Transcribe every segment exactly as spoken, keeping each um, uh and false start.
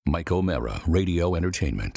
Mike O'Mara, Radio Entertainment.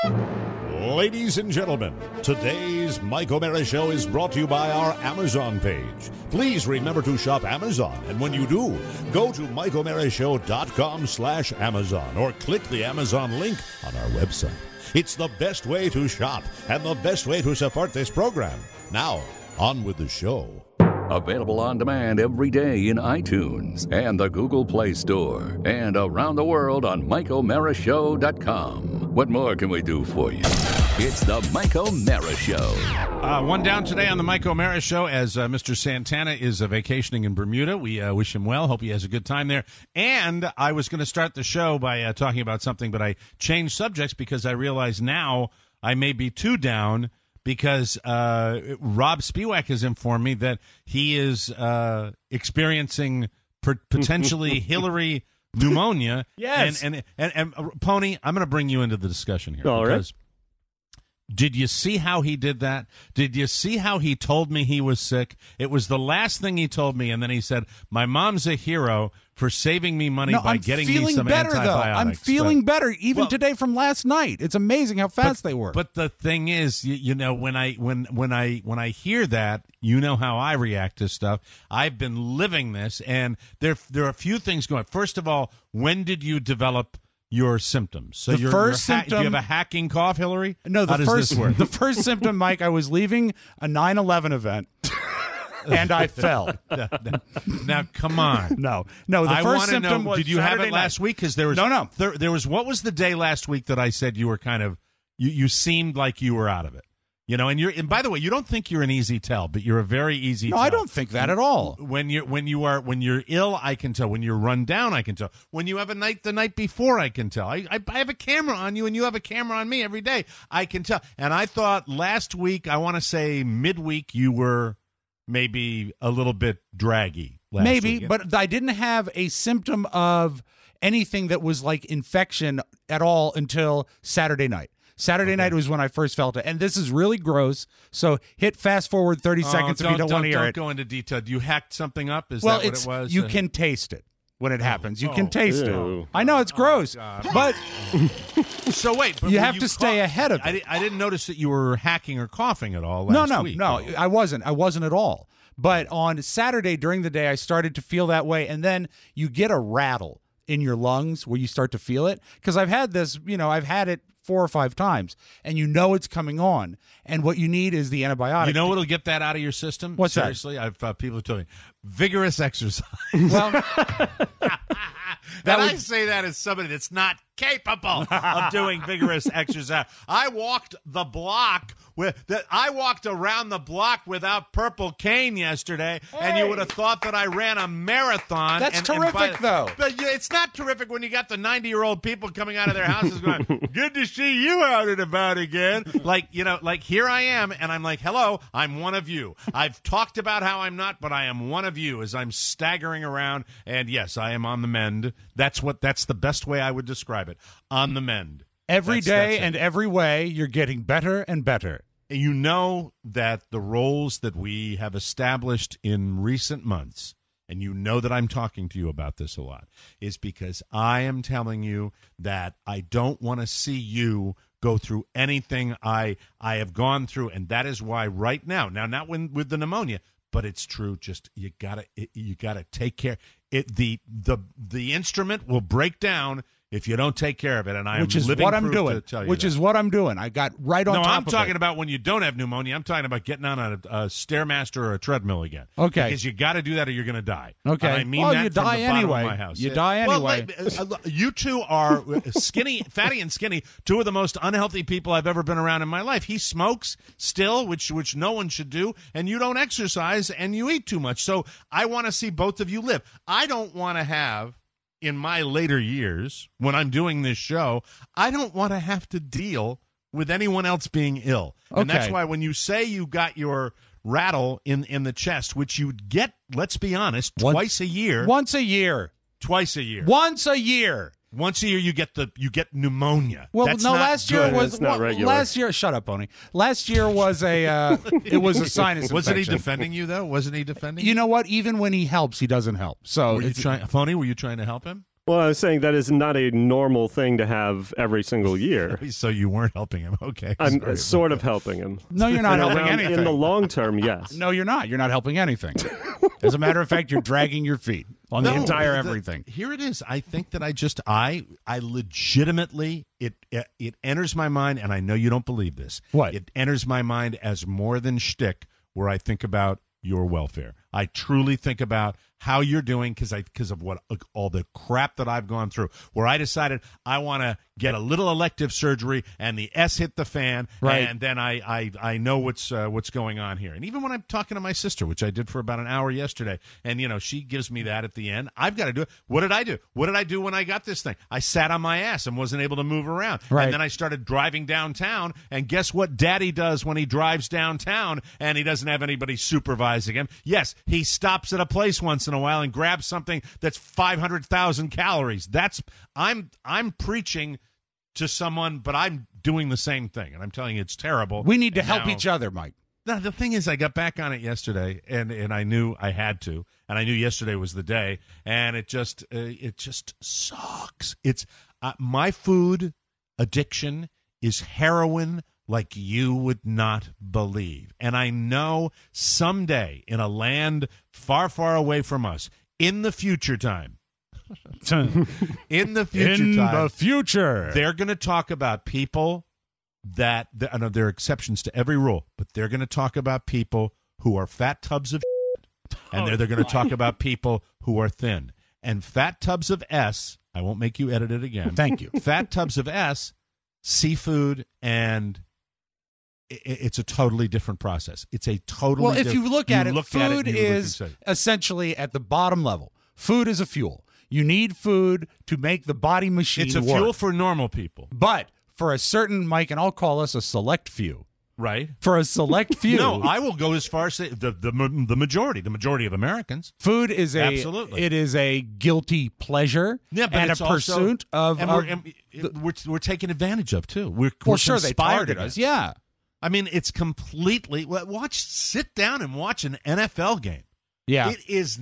Ladies and gentlemen, today's Mike O'Mara Show is brought to you by our Amazon page. Please remember to shop Amazon, and when you do, go to mike o'mara show dot com slash Amazon or click the Amazon link on our website. It's the best way to shop and the best way to support this program. Now, on with the show. Available on demand every day in iTunes and the Google Play Store and around the world on mike o'mara show dot com. What more can we do for you? It's the Mike O'Mara Show. Uh, one down today on the Mike O'Mara Show as uh, Mister Santana is uh, vacationing in Bermuda. We uh, wish him well. Hope he has a good time there. And I was going to start the show by uh, talking about something, but I changed subjects because I realize now I may be too down because uh, Rob Spiewak has informed me that he is uh, experiencing per- potentially Hillary pneumonia. Yes. And, and, and, and uh, Pony, I'm going to bring you into the discussion here. All because right. Did you see how he did that? Did you see how he told me he was sick? It was the last thing he told me, and then he said, my mom's a hero for saving me money No, by I'm getting me feeling some better, antibiotics. though. I'm feeling But- better even Well- today from last night. It's amazing how fast but, they work. But the thing is, you, you know, when I when when I when I hear that, you know how I react to stuff. I've been living this, and there there are a few things going. First of all, when did you develop your symptoms? So The you're, first you're ha- do symptom- you have a hacking cough, Hillary? no, the how does first this work? the first symptom, Mike, I was leaving a nine eleven event and I fell. Now, come on. No, no, the I first want to symptom know. was Did you have Saturday it last night. week? Because there was No, no. There, there was. What was the day last week that I said you were kind of? You you seemed like you were out of it. You know, and you're. And by the way, you don't think you're an easy tell, but you're a very easy. No, tell. I don't think that at all. When you when you are when you're ill, I can tell. When you're run down, I can tell. When you have a night the night before, I can tell. I, I I have a camera on you, and you have a camera on me every day. I can tell. And I thought last week, I want to say midweek, you were maybe a little bit draggy. Last Maybe, week. but I didn't have a symptom of anything that was like infection at all until Saturday night. Saturday Okay. night was when I first felt it. And this is really gross. So hit fast forward thirty Oh, seconds if you don't, want to hear don't it. go into detail. You hacked something up? Is well, that what it's it was? you Uh, can taste it when it happens. You oh, can taste ew. it. I know it's gross, God. but So wait, but You were have to stay cough- ahead of I, it. di- I didn't notice that you were hacking or coughing at all. no, Last no, week. no, I wasn't. I wasn't at all. But on Saturday during the day, I started to feel that way, and then you get a rattle in your lungs where you start to feel it. Because I've had this, you know, I've had it four or five times, and you know it's coming on. And what you need is the antibiotic. You know what'll get that out of your system? What's that? Seriously, I've uh, people have told me vigorous exercise. Well, That would- I say that as somebody that's not capable of doing vigorous exercise. I walked the block with that. I walked around the block without purple cane yesterday, and you would have thought that I ran a marathon. That's and, and by- terrific, though. But you- it's not terrific when you got the ninety-year-old people coming out of their houses going, "Good to see you out and about again." Like you know, like here I am, and I'm like, "Hello, I'm one of you." I've talked about how I'm not, but I am one of you as I'm staggering around. And yes, I am on the mend. That's what. That's the best way I would describe it. On the mend. every That's- day that's it. and every way, you're getting better and better. You know that the roles that we have established in recent months, and you know that I'm talking to you about this a lot, is because I am telling you that I don't want to see you go through anything I I have gone through, and that is why right now, now not when, with the pneumonia, but it's true. Just you gotta it, you gotta take care. It the the the instrument will break down if you don't take care of it, and I Which am is living what I'm proof doing. to tell you Which that. is what I'm doing. I got right on No, top I'm of talking it. about when you don't have pneumonia. I'm talking about getting on a, a Stairmaster or a treadmill again. Okay. Because you got to do that or you're going to die. Okay. And I mean Well, that you from die the bottom anyway. of my house. You die Well, anyway. like, uh, you two are skinny, fatty and skinny, two of the most unhealthy people I've ever been around in my life. He smokes still, which which no one should do, and you don't exercise and you eat too much. So I want to see both of you live. I don't want to have, in my later years, when I'm doing this show, I don't want to have to deal with anyone else being ill. And that's Okay. why when you say you got your rattle in, in the chest, which you get, let's be honest, One- twice a year. Once a year. Twice a year. Once a year. Once a year you get the you get pneumonia. Well, That's no. not Last year good. was It's not well, regular. last year. Shut up, Pony. Last year was a uh, it was a sinus Wasn't he infection. defending you though? Wasn't he defending You know what? Even when he helps, he doesn't help. So Were you it's, trying, Phony? Were you trying to help him? Well, I was saying that is not a normal thing to have every single year. So you weren't helping him. Okay. I'm Sorry sort about of helping him. No, you're not And helping around- anything. In the long term, yes. No, you're not. You're not helping anything. As a matter of fact, you're dragging your feet on the No, entire the- everything. Here it is. I think that I just I I legitimately it it, it enters my mind, and I know you don't believe this. What? It enters my mind as more than shtick, where I think about your welfare. I truly think about how you're doing because I because of what all the crap that I've gone through. Where I decided I want to get a little elective surgery, and the S hit the fan, Right. and then I I, I know what's uh, what's going on here. And even when I'm talking to my sister, which I did for about an hour yesterday, and you know she gives me that at the end, I've got to do it. What did I do? What did I do when I got this thing? I sat on my ass and wasn't able to move around. Right. And then I started driving downtown, and guess what Daddy does when he drives downtown and he doesn't have anybody supervising him? Yes, he stops at a place once in a while and grabs something that's five hundred thousand calories. That's I'm I'm preaching to someone, but I'm doing the same thing, and I'm telling you it's terrible. We need to And help now- each other, Mike. No, the thing is, I got back on it yesterday, and, and I knew I had to, and I knew yesterday was the day, and it just uh, it just sucks. It's uh, my food addiction is heroin like you would not believe, and I know someday in a land far, far away from us, in the future time, in the future In time, the future. they're going to talk about people that, I know there are exceptions to every rule, but they're going to talk about people who are fat tubs of shit, and they're, they're going to talk about people who are thin. And fat tubs of S, I won't make you edit it again. Thank you. Fat tubs of S, seafood, and i- i- it's a totally different process. It's a totally Well, if diff- you look at it, looked at food and you looked and is said- essentially at the bottom level. Food is a fuel. You need food to make the body machine it's a work. fuel for normal people, But for a certain, Mike, and I'll call us a select few. right? For a select few, No, I will go as far as say the, the the majority, the majority of Americans. food is a Absolutely. it is a guilty pleasure Yeah, but and it's a also- pursuit of. and of we're, and it- we're we're taken advantage of too. We're, well, we're sure, they conspired target us. against. Yeah, I mean, it's completely. wa- Watch, sit down and watch an N F L game. yeah. It is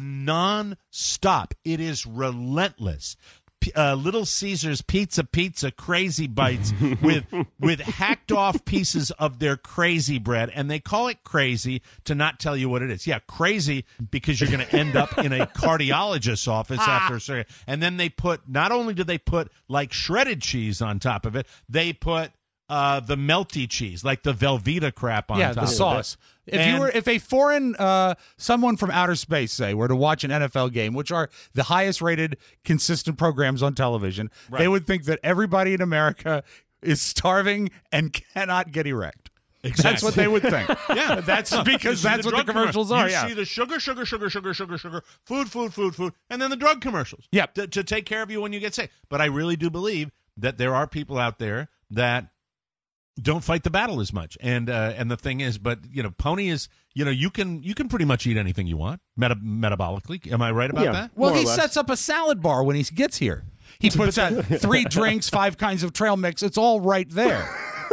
non-stop. It is relentless. P- Uh, Little Caesars Pizza Pizza Crazy Bites with with hacked off pieces of their crazy bread, and they call it crazy to not tell you what it is. Yeah, crazy because you're going to end up in a cardiologist's office after a surgery. And then they put, not only do they put like shredded cheese on top of it, they put uh, the melty cheese, like the Velveeta crap on yeah, top the of sauce. it. If And- you were, if a foreign, uh, someone from outer space, say, were to watch an N F L game, which are the highest rated, consistent programs on television, Right. they would think that everybody in America is starving and cannot get erect. That's Exactly. what they would think. Yeah, that's You because see that's what the drug commercials commer- are. You Yeah, see the sugar, sugar, sugar, sugar, sugar, sugar, food, food, food, food, and then the drug commercials. Yep. to, to take care of you when you get sick. But I really do believe that there are people out there that don't fight the battle as much. And uh, and the thing is, but you know, Pony is, you know, you can you can pretty much eat anything you want meta- metabolically. Am I right about Yeah. that? well, More or he less. sets up a salad bar when he gets here. He puts out three drinks, five kinds of trail mix. It's all right there.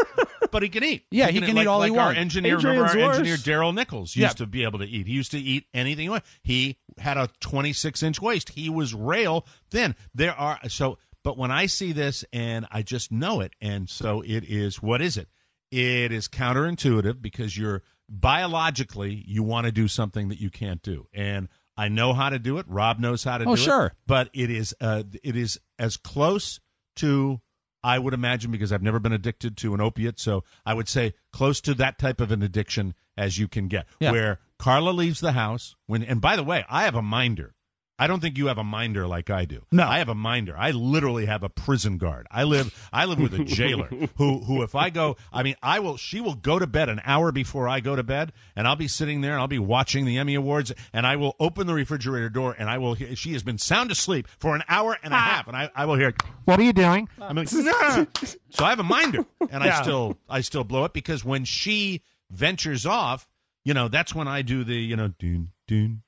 But he can eat. Yeah, he can like, eat all like he our wants. engineer, Adrian's remember our worse. engineer Daryl Nichols used Yeah. to be able to eat. He used to eat anything he wanted. He had a twenty-six inch waist. He was rail thin. There are so, but when I see this and I just know it, and so it is. What is it? It is counterintuitive because you're biologically you want to do something that you can't do, and I know how to do it. Rob knows how to Oh, do it. sure. But it is uh, it is as close to, I would imagine, because I've never been addicted to an opiate, so I would say close to that type of an addiction as you can get. Yeah. Where Carla leaves the house when, and by the way, I have a minder. I don't think you have a minder like I do. No. I have a minder. I literally have a prison guard. I live I live with a jailer who who if I go, I mean, I will she will go to bed an hour before I go to bed, and I'll be sitting there and I'll be watching the Emmy Awards, and I will open the refrigerator door and I will hear, she has been sound asleep for an hour and a half, and I, I will hear, "What are you doing?" I'm like, "Nah." So I have a minder, and Yeah. I still I still blow it because when she ventures off, you know, that's when I do the, you know, doon, doon,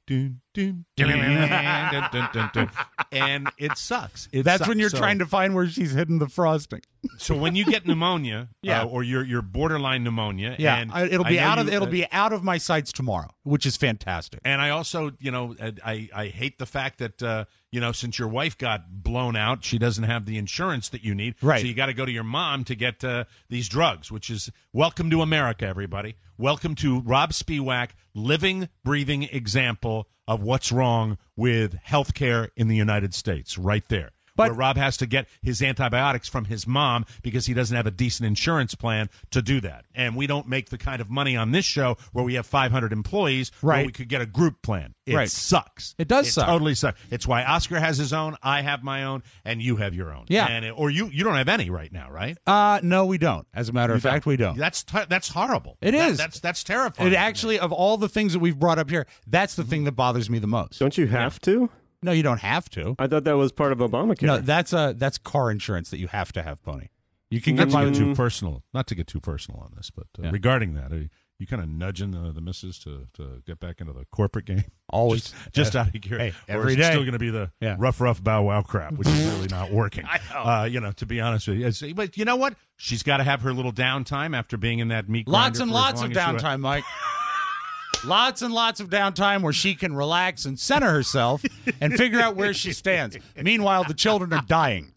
dun, dun, dun, dun, dun, dun, dun. And it sucks. It That's sucks. when you're So- trying to find where she's hidden the frosting. So when you get pneumonia, Yeah. uh, or you're you're borderline pneumonia, Yeah, and I, it'll I be know out of you- it'll uh, be out of my sights tomorrow, which is fantastic. And I also, you know, I I hate the fact that uh, you know, since your wife got blown out, she doesn't have the insurance that you need. Right. So you got to go to your mom to get uh, these drugs, which is welcome to America, everybody. Welcome to Rob Spiewak, living, breathing example of what's wrong with healthcare in the United States, right there. But- where Rob has to get his antibiotics from his mom because he doesn't have a decent insurance plan to do that. And we don't make the kind of money on this show where we have five hundred employees where Right. we could get a group plan. It Right. sucks. It does it suck. totally sucks. It's why Oscar has his own, I have my own, and you have your own. Yeah. And it, or you you don't have any right now, right? Uh, no, we don't. As a matter of fact, we don't. That's t- that's horrible. It That- is. That's that's terrifying. It actually, of all the things that we've brought up here, that's the thing that bothers me the most. Don't you have to? No, you don't have to. I thought that was part of Obamacare. No, that's a that's car insurance that you have to have, Pony. You can Not get to by get with too personal. Not to get too personal on this, but uh, Yeah. regarding that, are you kind of nudging the, the missus to, to get back into the corporate game? always Just, just uh, out of curiosity. hey, Or every is it day. still going to be the Yeah. rough, rough bow wow crap, which is really not working. I know. Uh, you know, to be honest with you. It's- But you know what? She's got to have her little downtime after being in that meat lots grinder and for as lots long of as she- downtime, Mike. Lots and lots of downtime where she can relax and center herself and figure out where she stands. Meanwhile, the children are dying.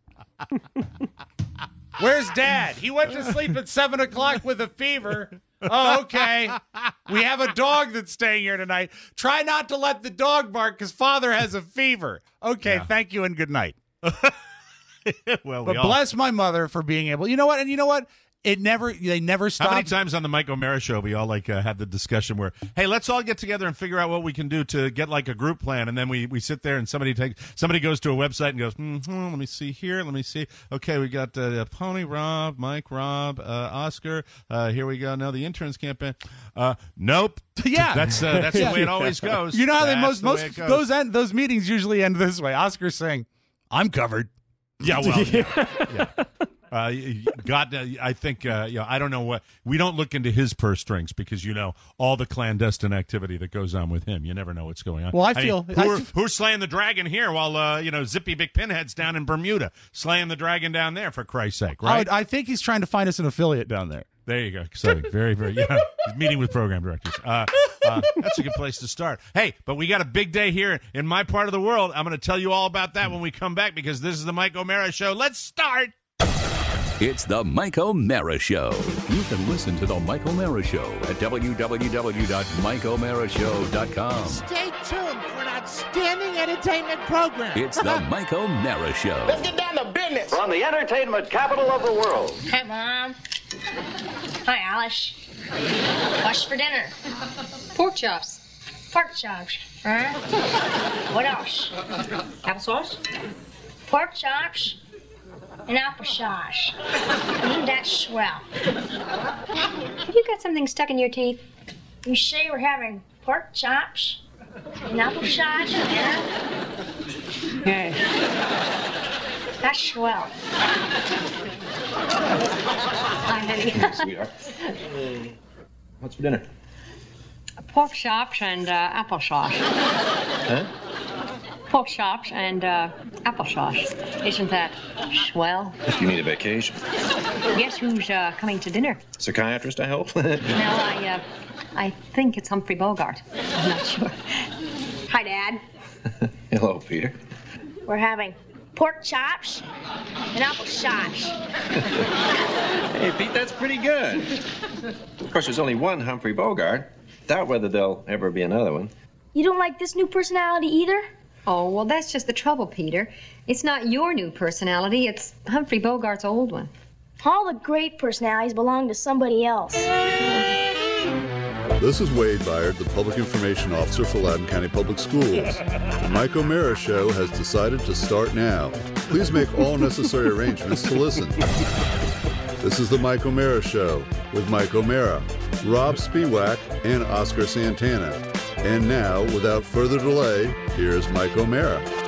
Where's Dad? He went to sleep at seven o'clock with a fever. Oh, okay. We have a dog that's staying here tonight. Try not to let the dog bark because Father has a fever. Okay, Yeah. thank you and good night. well, But we all, bless my mother for being able. You know what? And you know what? It never. They never How many stopped. times on the Mike O'Mara show we all like uh, had the discussion where, hey, let's all get together and figure out what we can do to get like a group plan, and then we, we sit there and somebody takes somebody goes to a website and goes, mm-hmm, let me see here, let me see. Okay, we got uh, Pony Rob, Mike Rob, uh, Oscar. Uh, here we go. Now the interns campaign. Uh, nope. Yeah. that's uh, that's the way it always goes. You know how they That's most the way most it goes. those end, those meetings usually end this way. Oscar's saying, "I'm covered." Yeah, well, yeah. yeah. Uh, God, uh, I think, uh, you know, I don't know what, we don't look into his purse strings because, you know, all the clandestine activity that goes on with him. You never know what's going on. Well, I mean, feel- who I are- f- who's slaying the dragon here while, uh, you know, Zippy Big Pinhead's down in Bermuda, slaying the dragon down there, for Christ's sake, right? I, I think he's trying to find us an affiliate down there. There you go. Exciting. Very, very, yeah. He's meeting with program directors. Uh, uh, that's a good place to start. Hey, but we got a big day here in my part of the world. I'm going to tell you all about that when we come back because this is the Mike O'Mara Show. Let's start. It's the Mike O'Mara Show. You can listen to the Mike O'Mara Show at w w w dot mike o'mara show dot com. Stay tuned for an outstanding entertainment program. It's the Mike O'Mara Show. Let's get down to business. From the entertainment capital of the world. Hi, Mom. Hi, Alice. What's for dinner? Pork chops. Pork chops. Huh? What else? Applesauce? Pork chops and applesauce. Mm, that's swell. Have you got something stuck in your teeth? You say we're having pork chops and applesauce for dinner? Yes. That's swell. Hi, honey. Sweetheart. What's for dinner? Pork chops and uh, applesauce. Huh? Pork chops and uh, applesauce. Isn't that swell? You need a vacation. Guess who's uh, coming to dinner? Psychiatrist, I hope. No, I, uh, I think it's Humphrey Bogart. I'm not sure. Hi, Dad. Hello, Peter. We're having pork chops and applesauce. Hey, Pete, that's pretty good. Of course, there's only one Humphrey Bogart. Doubt whether there'll ever be another one. You don't like this new personality either? Oh, well, that's just the trouble, Peter. It's not your new personality, it's Humphrey Bogart's old one. All the great personalities belong to somebody else. This is Wade Byard, the Public Information Officer for Loudoun County Public Schools. The Mike O'Mara Show has decided to start now. Please make all necessary arrangements to listen. This is the Mike O'Mara Show with Mike O'Mara, Rob Spiewak, and Oscar Santana. And now, without further delay, here's Mike O'Mara.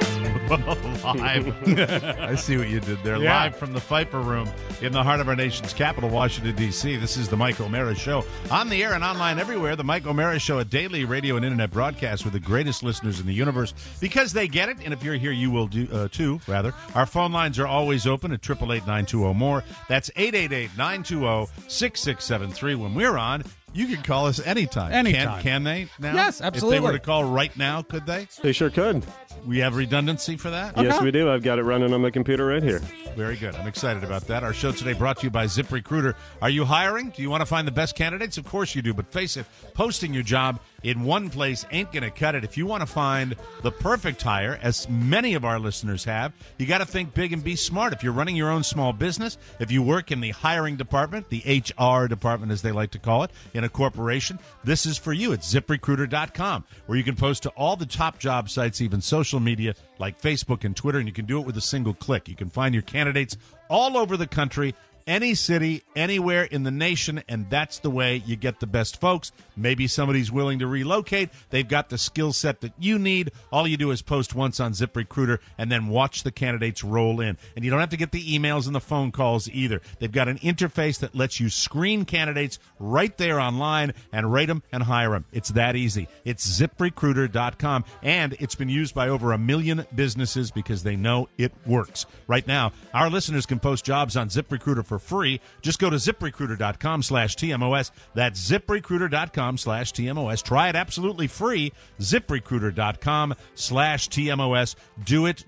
Live. I see what you did there. Yeah. Live from the Pfeiffer Room in the heart of our nation's capital, Washington, D C. This is the Mike O'Mara Show. On the air and online everywhere, the Mike O'Mara Show, a daily radio and internet broadcast with the greatest listeners in the universe because they get it. And if you're here, you will do uh, too, rather. Our phone lines are always open at eight eight eight, nine two zero, M O R E. That's eight eight eight, nine two zero, six six seven three. When we're on, you can call us anytime. Anytime. Can, can they now? Yes, absolutely. If they were to call right now, could they? They sure could. We have redundancy for that? Yes, we do. I've got it running on my computer right here. Very good. I'm excited about that. Our show today brought to you by ZipRecruiter. Are you hiring? Do you want to find the best candidates? Of course you do. But face it, posting your job in one place ain't going to cut it. If you want to find the perfect hire, as many of our listeners have, you got to think big and be smart. If you're running your own small business, if you work in the hiring department, the H R department as they like to call it, in a corporation, this is for you. It's zip recruiter dot com, where you can post to all the top job sites, even social media like Facebook and Twitter, and you can do it with a single click. You can find your candidates all over the country, any city, anywhere in the nation, and that's the way you get the best folks. Maybe somebody's willing to relocate. They've got the skill set that you need. All you do is post once on ZipRecruiter and then watch the candidates roll in. And you don't have to get the emails and the phone calls either. They've got an interface that lets you screen candidates right there online and rate them and hire them. It's that easy. It's zip recruiter dot com, and it's been used by over a million businesses because they know it works. Right now, our listeners can post jobs on ZipRecruiter for free. Just go to zip recruiter dot com slash T M O S. That's zip recruiter dot com slash T M O S. Try it absolutely free. zip recruiter dot com slash T M O S. Do it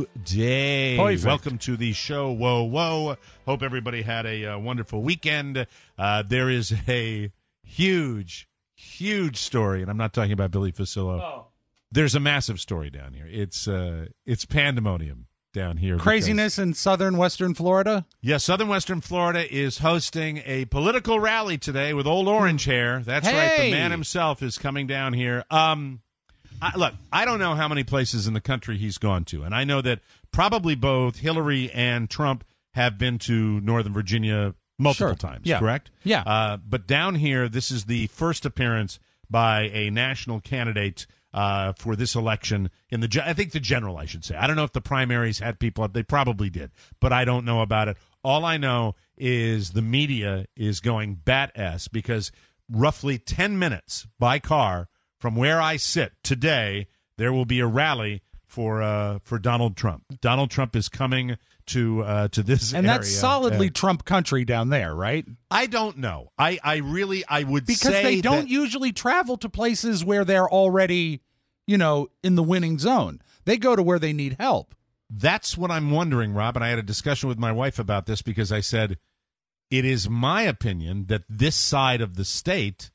today. Perfect. Welcome to the show. Whoa, whoa. Hope everybody had a uh, wonderful weekend. Uh, there is a huge, huge story, and I'm not talking about Billy Facillo. Oh. There's a massive story down here. It's uh, it's pandemonium down here. Craziness in southern western Florida? Yeah, southern western Florida is hosting a political rally today with old orange hair. That's hey! right. The man himself is coming down here. Um, I, look, I don't know how many places in the country he's gone to, and I know that probably both Hillary and Trump have been to Northern Virginia multiple sure. times, yeah. correct? Yeah. Uh, but down here, this is the first appearance by a national candidate Uh, for this election in the, I think the general, I should say. I don't know if the primaries had people, they probably did, but I don't know about it. All I know is the media is going bat-ass because roughly ten minutes by car from where I sit today, there will be a rally for uh, for Donald Trump. Donald Trump is coming to uh, to this and area. that's solidly uh, Trump country down there, right? I don't know. I, I really, I would because say they don't that, usually travel to places where they're already, you know, in the winning zone. They go to where they need help. That's what I'm wondering, Rob, and I had a discussion with my wife about this because I said, it is my opinion that this side of the state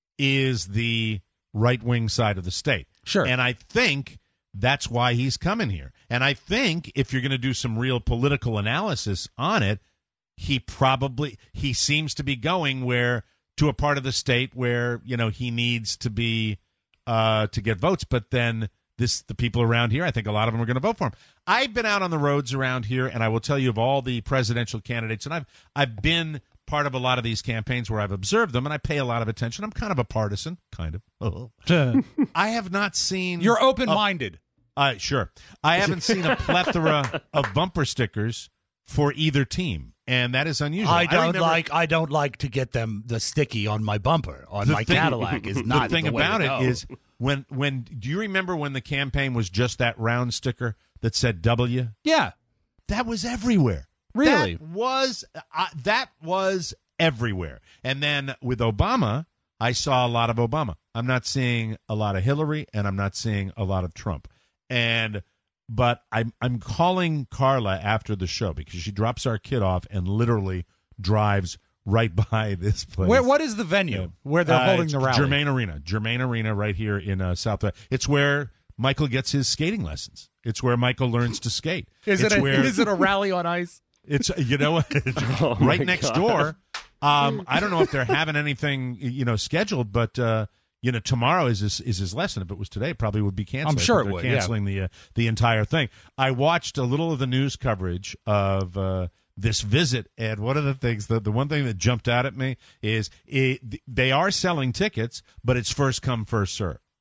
is the right-wing side of the state. Sure. And I think that's why he's coming here. And I think if you're going to do some real political analysis on it, he probably, he seems to be going where, to a part of the state where, you know, he needs to be, uh, to get votes. But then this, the people around here, I think a lot of them are going to vote for him. I've been out on the roads around here, and I will tell you of all the presidential candidates, and I've, I've been part of a lot of these campaigns where I've observed them, and I pay a lot of attention. I'm kind of a partisan, kind of. Oh. I have not seen... You're open-minded. Uh, sure. I haven't seen a plethora of bumper stickers for either team, and that is unusual. I don't I remember, like. I don't like to get them the sticky on my bumper on my thing, Cadillac. Is not the thing the way about to it go. is when when do you remember when the campaign was just that round sticker that said W? Yeah, that was everywhere. Really, that was uh, that was everywhere. And then with Obama, I saw a lot of Obama. I'm not seeing a lot of Hillary, and I'm not seeing a lot of Trump. And but I'm I'm calling Carla after the show because she drops our kid off and literally drives right by this place. Where what is the venue yeah. where they're uh, holding the rally? Germain Arena. Germain Arena right here in uh, Southwest. It's where Michael gets his skating lessons. It's where Michael learns to skate. Is it's it a, where, is it a rally on ice? It's you know oh right next God. door. Um, I don't know if they're having anything you know scheduled, but uh, you know tomorrow is his is his lesson. If it was today, it probably would be canceled. I'm sure it they're would. Canceling yeah. the uh, the entire thing. I watched a little of the news coverage of uh, this visit, and one of the things that the one thing that jumped out at me is it, they are selling tickets, but it's first come first serve.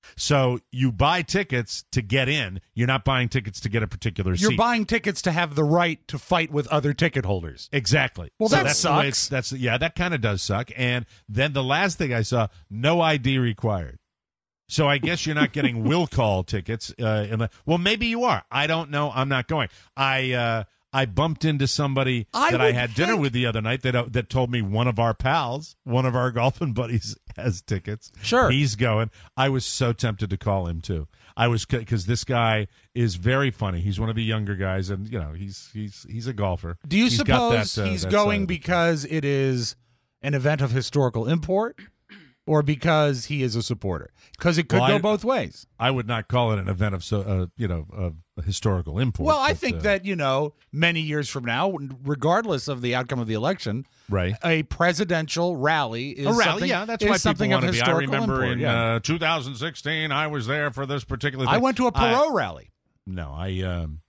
So you buy tickets to get in. You're not buying tickets to get a particular You're seat. buying tickets to have the right to fight with other ticket holders. Exactly. Well, So that that's the way sucks. it's- That's yeah, that kind of does suck. And then the last thing I saw, no I D required. So I guess you're not getting will call tickets. Uh, in the, well, maybe you are. I don't know. I'm not going. I uh, I bumped into somebody I that I would had dinner think- with the other night that uh, that told me one of our pals, one of our golfing buddies, has tickets. Sure. He's going. I was so tempted to call him too. I was because this guy is very funny. He's one of the younger guys, and you know he's he's he's a golfer. Do you He's got suppose that, uh, he's that going side of it. because it is an event of historical import, or because he is a supporter? Because it could Well, go I- both ways. I would not call it an event of so uh, you know of historical import. Well, I but, think uh, that, you know, many years from now, regardless of the outcome of the election, right. a presidential rally is a rally, something, yeah, that's is why something people of want to be. I historical remember import. in yeah. uh, two thousand sixteen, I was there for this particular thing. I went to a I- Perot rally. No, I um,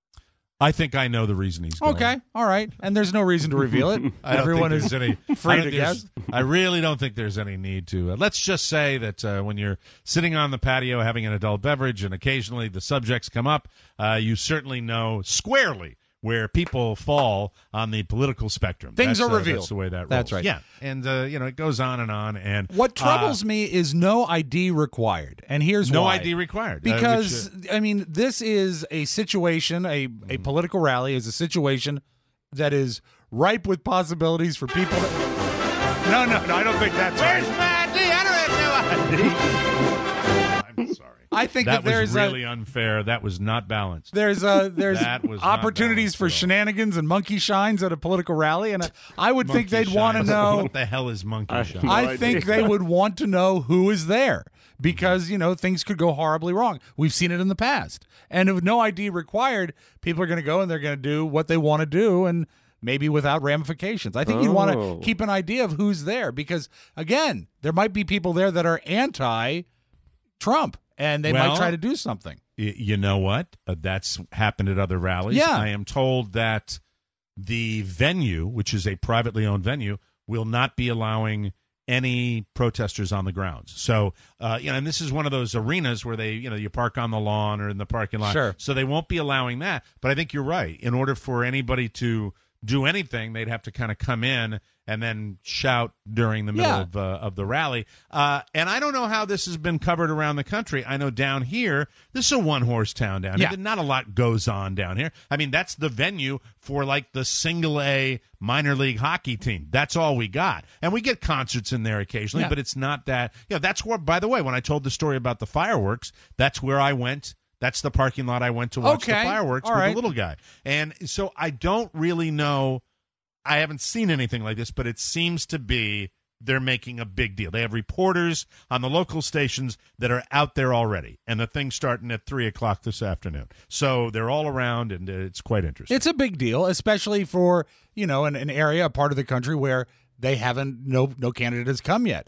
I think I know the reason he's going. Okay, all right, and there's no reason to reveal it. I don't Everyone think is there's any, I free don't- to there's- guess. I really don't think there's any need to. Uh, let's just say that uh, when you're sitting on the patio having an adult beverage and occasionally the subjects come up, uh, you certainly know squarely where people fall on the political spectrum. Things That's, are uh, revealed. That's the way that rolls. That's right. Yeah, and uh, you know it goes on and on. And What troubles uh, me is no I D required, and here's no why. I D required uh, Because which, uh, I mean, this is a situation. A a political rally is a situation that is ripe with possibilities for people. That, no, no, no. I don't think that's Where's right. my I D? I don't have no I D. I'm sorry. I think that that, there's was really a, unfair. That was not balanced. there's a, there's That was not opportunities balanced for at all. shenanigans and monkey shines at a political rally, and I, I would think Monkey they'd want to shines. know. What the hell is monkey I- shines? No I idea. think they would want to know who is there because, you know, things could go horribly wrong. We've seen it in the past. And with no I D required, people are going to go and they're going to do what they want to do, and maybe without ramifications. I think you'd want Oh. to keep an idea of who's there because, again, there might be people there that are anti-Trump, and they might Well, try to do something. Y- You know what? Uh, that's happened at other rallies. Yeah. I am told that the venue, which is a privately owned venue, will not be allowing any protesters on the grounds. So, uh, you know, and this is one of those arenas where they, you know, you park on the lawn or in the parking lot. Sure. So they won't be allowing that. But I think you're right. In order for anybody to do anything, they'd have to kind of come in and then shout during the middle Yeah. of, uh, of the rally. Uh, and I don't know how this has been covered around the country. I know down here, this is a one-horse town down here. Yeah. Not a lot goes on down here. I mean, that's the venue for, like, the single-A minor league hockey team. That's all we got. And we get concerts in there occasionally, Yeah. but it's not that. You know, that's where, by the way, when I told the story about the fireworks, that's where I went. That's the parking lot I went to watch Okay. the fireworks All with right. the little guy. And so I don't really know. I haven't seen anything like this, but it seems to be they're making a big deal. They have reporters on the local stations that are out there already, and the thing's starting at three o'clock this afternoon. So they're all around, and uh, it's quite interesting. It's a big deal, especially for, you know, an, an area, a part of the country where they haven't, no, no candidate has come yet.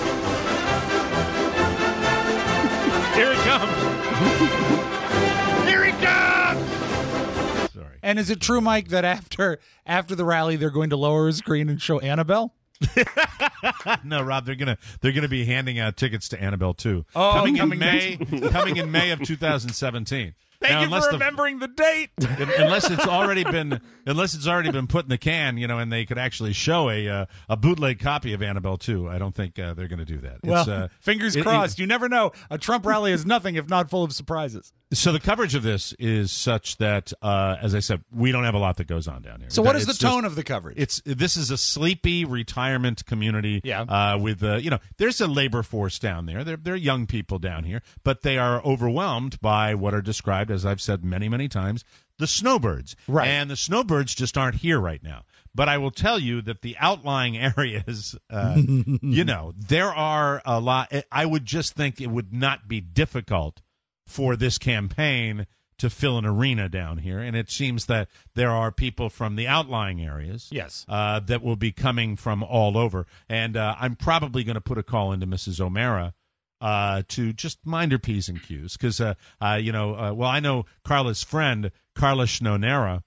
Here it comes. Here he comes! Sorry. And is it true, Mike, that after after the rally they're going to lower a screen and show Annabelle? No, Rob, they're gonna they're gonna be handing out tickets to Annabelle too. Oh, coming, coming in May, coming in May of two thousand seventeen. Thank Now, you unless for the- remembering the, date. unless it's already been unless it's already been put in the can, you know, and they could actually show a uh, a bootleg copy of Annabelle two. I don't think uh, they're going to do that. Well, It's, uh, fingers it- crossed. it- you never know. A Trump rally is nothing if not full of surprises. so the coverage of this is such that, uh, as I said, we don't have a lot that goes on down here. So what is the It's just- tone of the coverage? It's this is a sleepy retirement community. Yeah. Uh, with uh, you know, there's a labor force down there. They're they're young people down here, but they are overwhelmed by what are described, as I've said many many times, the snowbirds. Right. And the snowbirds just aren't here right now. But I will tell you that the outlying areas, uh, you know, there are a lot. I would just think it would not be difficult for this campaign to fill an arena down here, and it seems that there are people from the outlying areas, Yes. uh, that will be coming from all over. And uh, I'm probably going to put a call into Missus O'Mara uh, to just mind her P's and Q's, because uh, uh, you know, uh, well, I know Carla's friend Carla Schnonera,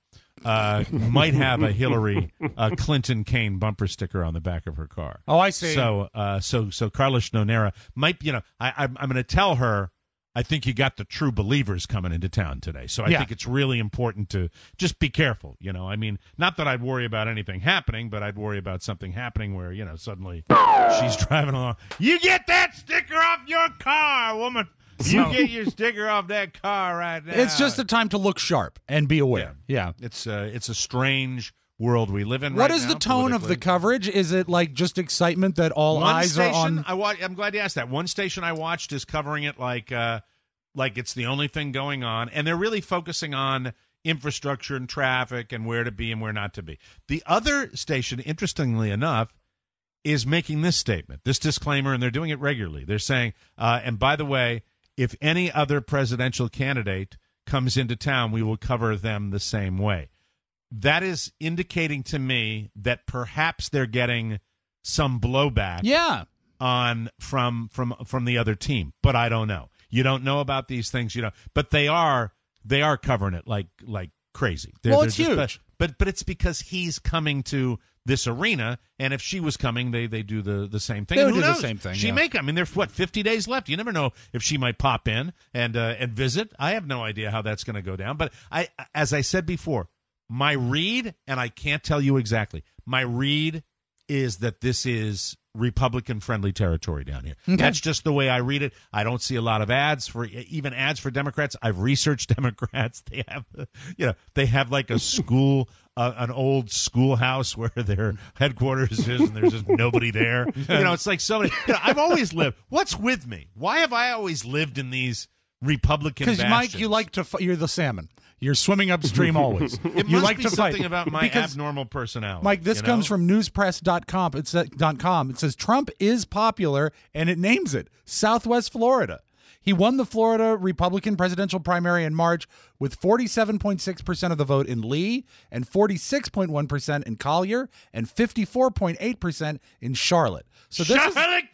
uh, might have a Hillary uh, Clinton Kane bumper sticker on the back of her car. Oh, I see. So, uh, so, so Carla Schnoonera might, you know, I, I'm, I'm going to tell her. I think you got the true believers coming into town today. So I Yeah. think it's really important to just be careful. You know, I mean, not that I'd worry about anything happening, but I'd worry about something happening where, you know, suddenly she's driving along. You get that sticker off your car, woman. You So- get your sticker off that car right now. It's just a time to look sharp and be aware. Yeah. It's uh, it's a strange world we live in What right is now, the tone of the politically. coverage? Is it like just excitement that all One eyes station, are on? I wa- I'm glad you asked that. One station I watched is covering it like uh, like it's the only thing going on, and they're really focusing on infrastructure and traffic and where to be and where not to be. The other station, interestingly enough, is making this statement, this disclaimer, and they're doing it regularly. They're saying, uh, and by the way, if any other presidential candidate comes into town, we will cover them the same way. That is indicating to me that perhaps they're getting some blowback Yeah. on from from from the other team, but I don't know. You don't know about these things, you know, but they are they are covering it like like crazy. They're, Well, they're it's just- huge. But but it's because he's coming to this arena, and if she was coming, they they do the, the same thing. They And would who do the knows? same thing, She yeah. may come. I mean, there's what fifty days left. You never know if she might pop in and uh, and visit. I have no idea how that's going to go down. But I, as I said before, my read, and I can't tell you exactly. My read is that this is Republican-friendly territory down here. Okay. That's just the way I read it. I don't see a lot of ads for even ads for Democrats. I've researched Democrats. They have, you know, they have like a school, uh, an old schoolhouse where their headquarters is, and there's just nobody there. You know, it's like so many. You know, I've always lived. What's with me? Why have I always lived in these Republican? Because Mike, bastions? you like to. F- you're the salmon. You're swimming upstream always. It you must like be to something fight. about my Because, abnormal personality. Mike, this you know? comes from newspress dot com. It's uh, .com. It says Trump is popular, and it names it Southwest Florida. He won the Florida Republican presidential primary in March with forty-seven point six percent of the vote in Lee and forty-six point one percent in Collier and fifty-four point eight percent in Charlotte. So this is Charlotte,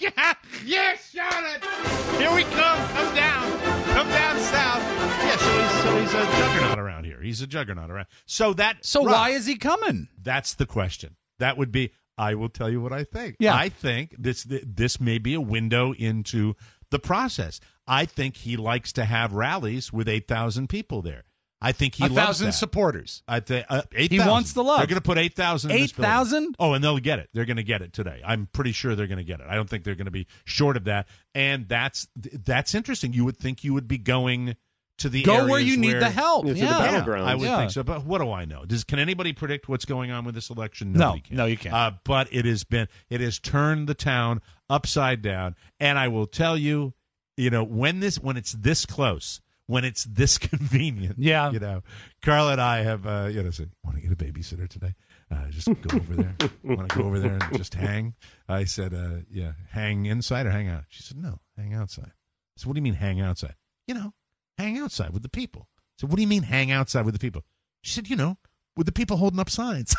yes, Charlotte. Here we come. Come down. Come down south. Yeah, so he's, so he's a juggernaut around here. He's a juggernaut around. So that. So Rob, why is he coming? That's the question. That would be. I will tell you what I think. Yeah. I think this this may be a window into the process. I think he likes to have rallies with eight thousand people there. I think he A loves thousand that. supporters. I think uh, eight. He wants the love. They're going to put eight thousand. eight thousand? Oh, and they'll get it. They're going to get it today. I'm pretty sure they're going to get it. I don't think they're going to be short of that. And that's that's interesting. You would think you would be going to the Go areas where you need where- the help. Yeah, to the Yeah. battlegrounds. I would Yeah. think so. But what do I know? Does can anybody predict what's going on with this election? No, Nobody can. no, you can't. Uh, but it has been it has turned the town upside down. And I will tell you, you know, when this when it's this close. When it's this convenient, Yeah. you know, Carla and I have, uh, you know, said, want to get a babysitter today? Uh, just go over there. Want to go over there and just hang? I said, uh, yeah, hang inside or hang out? She said, no, hang outside. I said, what do you mean hang outside? You know, hang outside with the people. I said, what do you mean hang outside with the people? She said, you know, with the people holding up signs.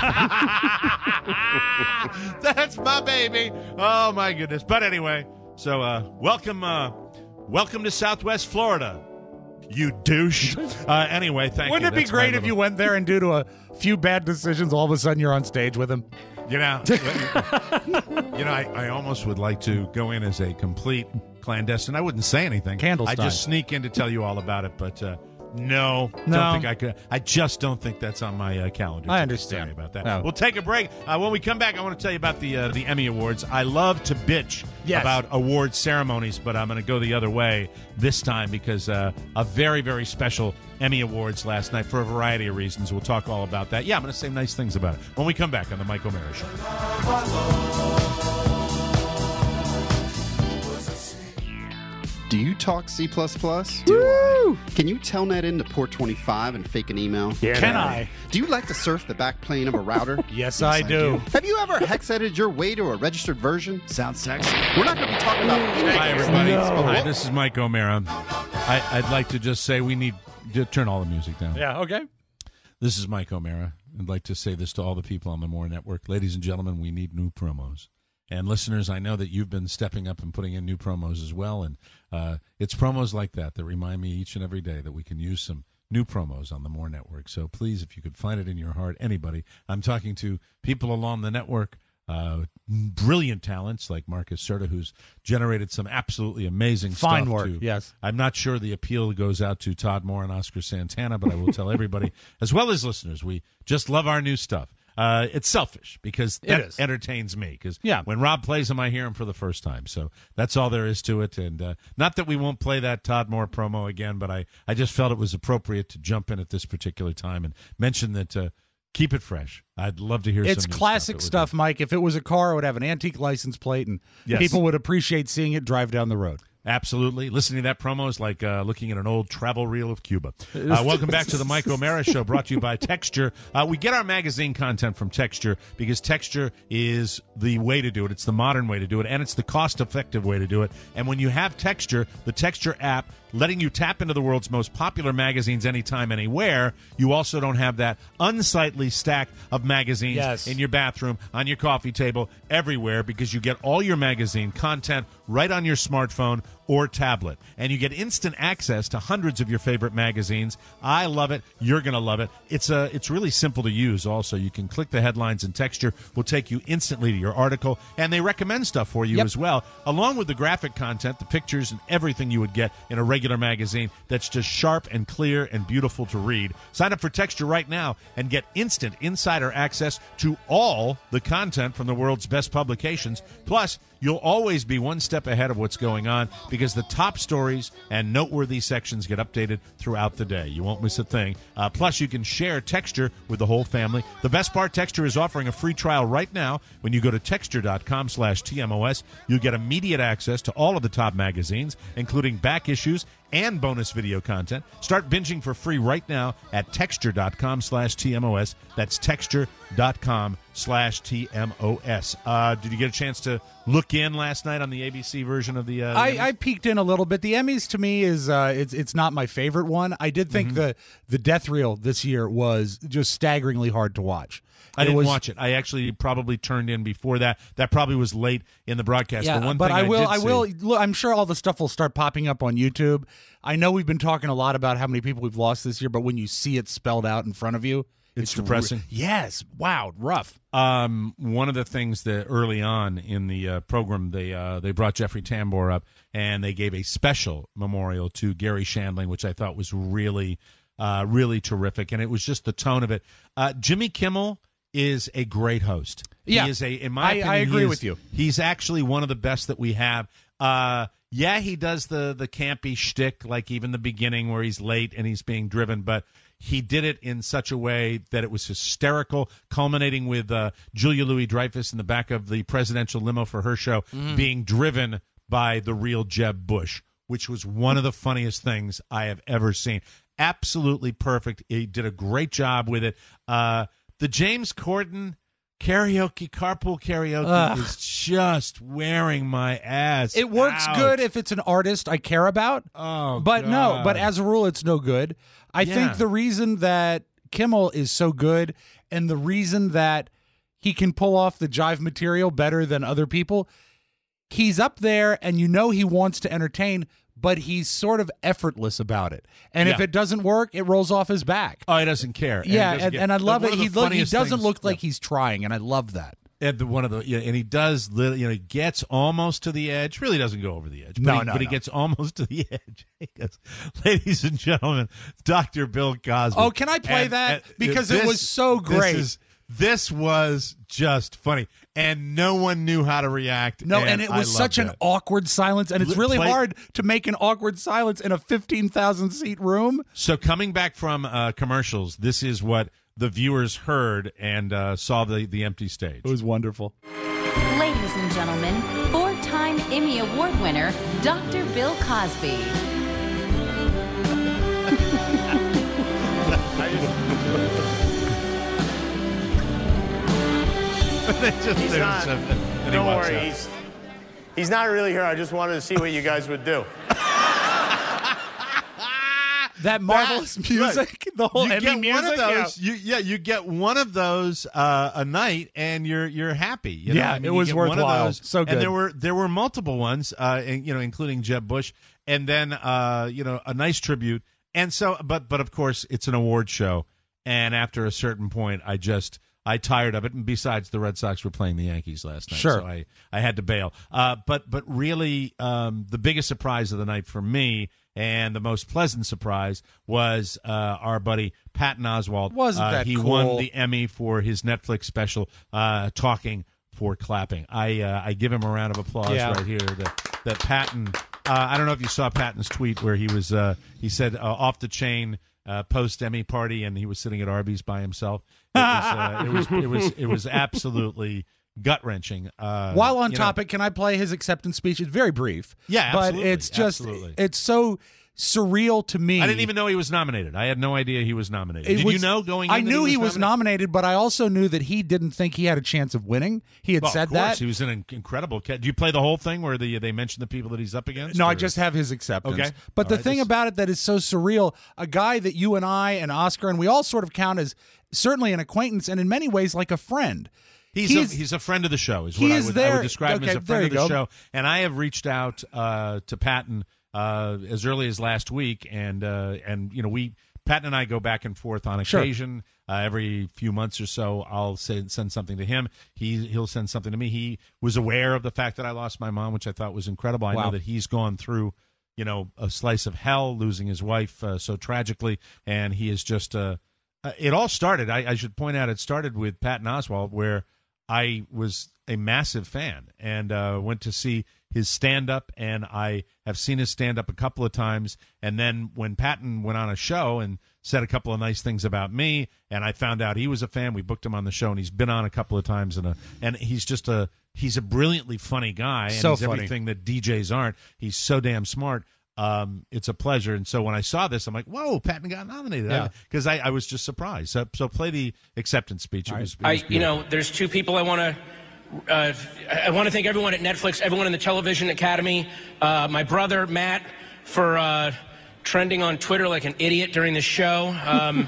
That's my baby. Oh, my goodness. But anyway, so uh, welcome, uh, welcome to Southwest Florida. You douche. Uh, anyway, thank Wouldn't you. it be That's my great if little- you went there and due to a few bad decisions, all of a sudden you're on stage with him? You know, you know, I, I almost would like to go in as a complete clandestine. I wouldn't say anything. Candlestein. I just sneak in to tell you all about it, but uh, no, No. don't think I could. I just don't think that's on my uh, calendar. I today. understand. Sorry about that. No. We'll take a break. Uh, when we come back, I want to tell you about the uh, the Emmy Awards. I love to bitch Yes. about award ceremonies, but I'm going to go the other way this time because uh, a very, very special Emmy Awards last night for a variety of reasons. We'll talk all about that. Yeah, I'm going to say nice things about it when we come back on the Mike O'Mara Show. Do you talk C plus plus? Do I? Can you telnet into port twenty-five and fake an email? Yeah, Can I? Do you like to surf the back plane of a router? Yes, I do. Have you ever hex edited your way to a registered version? Sounds sexy. We're not going to be talking about Hi, everybody. Oh, Hi, what? this is Mike O'Mara. I, I'd like to just say we need to turn all the music down. Yeah, okay. This is Mike O'Mara. I'd like to say this to all the people on the More Network. Ladies and gentlemen, we need new promos. And listeners, I know that you've been stepping up and putting in new promos as well. And uh, it's promos like that that remind me each and every day that we can use some new promos on the More Network. So please, if you could find it in your heart, anybody. I'm talking to people along the network, uh, brilliant talents like Marcus Serta, who's generated some absolutely amazing Fine stuff. work, too. yes. I'm not sure the appeal goes out to Todd Moore and Oscar Santana, but I will tell everybody, as well as listeners, we just love our new stuff. Uh, it's selfish because that It is. entertains me. Because Yeah. when Rob plays them, I hear him for the first time. So that's all there is to it. And uh, not that we won't play that Todd Moore promo again, but I, I just felt it was appropriate to jump in at this particular time and mention that uh, keep it fresh. I'd love to hear It's some new classic stuff. stuff, Mike. If it was a car, it would have an antique license plate, and Yes. people would appreciate seeing it drive down the road. Absolutely. Listening to that promo is like uh, looking at an old travel reel of Cuba. Uh, welcome back to the Mike O'Mara Show, brought to you by Texture. Uh, we get our magazine content from Texture because Texture is the way to do it. It's the modern way to do it, and it's the cost-effective way to do it. And when you have Texture, the Texture app, letting you tap into the world's most popular magazines anytime, anywhere, you also don't have that unsightly stack of magazines Yes. in your bathroom, on your coffee table, everywhere, because you get all your magazine content right on your smartphone or tablet. And you get instant access to hundreds of your favorite magazines. I love it. You're going to love it. It's a, it's really simple to use also. You can click the headlines, and Texture will take you instantly to your article, and they recommend stuff for you Yep. as well, along with the graphic content, the pictures, and everything you would get in a regular magazine that's just sharp and clear and beautiful to read. Sign up for Texture right now and get instant insider access to all the content from the world's best publications. Plus, you'll always be one step ahead of what's going on because the top stories and noteworthy sections get updated throughout the day. You won't miss a thing. Uh, plus, you can share Texture with the whole family. The best part, Texture is offering a free trial right now. When you go to texture.com slash TMOS, you'll get immediate access to all of the top magazines, including back issues and bonus video content. Start binging for free right now at texture.com slash TMOS. That's texture.com slash TMOS. Uh, did you get a chance to look in last night on the A B C version of the uh, I, Emmys? I peeked in a little bit. The Emmys to me is uh, it's it's not my favorite one. I did think Mhm. the the death reel this year was just staggeringly hard to watch. I It didn't was- watch it. I actually probably turned in before that. That probably was late in the broadcast. Yeah, the one but thing I will. did I, see- will. Look, I'm sure all the stuff will start popping up on YouTube. I know we've been talking a lot about how many people we've lost this year, but when you see it spelled out in front of you, It's depressing. re- yes, wow, rough. Um, one of the things that early on in the uh, program, they uh, they brought Jeffrey Tambor up, and they gave a special memorial to Gary Shandling, which I thought was really, uh, really terrific. And it was just the tone of it. Uh, Jimmy Kimmel is a great host. Yeah. He is a, in my I- opinion, I agree he is- with you. He's actually one of the best that we have. Uh, yeah, he does the the campy shtick, like even the beginning where he's late and he's being driven, but he did it in such a way that it was hysterical, culminating with uh, Julia Louis-Dreyfus in the back of the presidential limo for her show Mm. being driven by the real Jeb Bush, which was one of the funniest things I have ever seen. Absolutely perfect. He did a great job with it. Uh, the James Corden karaoke, carpool karaoke Ugh. is just wearing my ass. It works out. good if it's an artist I care about. Oh, but no, God. but as a rule, it's no good. I Yeah. think the reason that Kimmel is so good and the reason that he can pull off the jive material better than other people, he's up there and you know he wants to entertain, but he's sort of effortless about it. And if Yeah. it doesn't work, it rolls off his back. Oh, he doesn't care. And he yeah, doesn't and, get- and I but love one it. of the He, look, he funniest doesn't things- look like he's trying, and I love that. And the, one of the, yeah, and he does, li- you know, he gets almost to the edge. Really doesn't go over the edge. But No, he, no, But he no. gets almost to the edge. He goes, ladies and gentlemen, Doctor Bill Cosby. Oh, can I play And- that? and Because it this- was so great. This, is, this was just funny. And no one knew how to react. No, and, it I was such loved an it. awkward silence, and it's Li- really play- hard to make an awkward silence in a fifteen thousand seat room. So coming back from uh, commercials, this is what the viewers heard and uh, saw the, the empty stage. It was wonderful. Ladies and gentlemen, four-time Emmy Award winner, Doctor Bill Cosby. They just- He's they not, just- and he don't walks worry, out. he's, he's not really here. I just wanted to see what you guys would do. That marvelous That- music, the whole you Emmy get music. one of yeah. those. You, yeah, you get one of those uh, a night, and you're you're happy. You know? Yeah, I mean, it you was get one of worthwhile. those, So good. And there were there were multiple ones, uh, and, you know, including Jeb Bush, and then uh, you know, a nice tribute And so, but but of course, it's an award show, and after a certain point, I just I tired of it. And besides, the Red Sox were playing the Yankees last night, Sure. so I I had to bail. Uh, but but really, um, the biggest surprise of the night for me, and the most pleasant surprise, was uh, our buddy Patton Oswalt. Wasn't uh, that he cool? won the Emmy for his Netflix special, uh, Talking for Clapping. I uh, I give him a round of applause Yeah. right here. That that Patton. Uh, I don't know if you saw Patton's tweet where he was. Uh, he said uh, off the chain uh, post Emmy party, and he was sitting at Arby's by himself. It was. Uh, it was. It was. It was absolutely gut wrenching. Uh, While on you know, topic, can I play his acceptance speech? It's very brief. Yeah, but absolutely, it's just absolutely. it's so surreal to me. I didn't even know he was nominated. I had no idea he was nominated. It Did was- you know going? I in that knew he he was was nominated, but I also knew that he didn't think he had a chance of winning. He had Well, said of course, that. he was an incredible. Ca- Do you play the whole thing where the they mention the people that he's up against? No, I or- just have his acceptance. Okay. But All the right, thing this- about it that is so surreal, a guy that you and I and Oscar and we all sort of count as certainly an acquaintance and in many ways like a friend. He's He's- a, he's a friend of the show. Is he what I is would, I there- would describe him okay, as a there friend of you the go. show. And I have reached out uh, to Patton uh, as early as last week, and uh, and you know we Patton and I go back and forth on Sure. occasion. Uh, every few months or so, I'll say, send something to him. He he'll send something to me. He was aware of the fact that I lost my mom, which I thought was incredible. I Wow. know that he's gone through, you know, a slice of hell, losing his wife uh, so tragically, and he is just. Uh, uh, it all started. I, I should point out, it started with Patton Oswalt, where I was a massive fan and uh, went to see his stand-up, and I have seen his stand-up a couple of times. And then when Patton went on a show and said a couple of nice things about me, and I found out he was a fan, we booked him on the show, and he's been on a couple of times. And a, and he's just a he's a brilliantly funny guy, and So he's funny. everything that D Js aren't. He's so damn smart. Um, it's a pleasure. And so when I saw this, I'm like, whoa, Patton got nominated. Yeah. Because I, I was just surprised. So, so play the acceptance speech. It was, it I, was you beautiful. know, there's two people I want to. Uh, I want to thank everyone at Netflix, everyone in the Television Academy, uh, my brother Matt for uh, trending on Twitter like an idiot during the show. Um,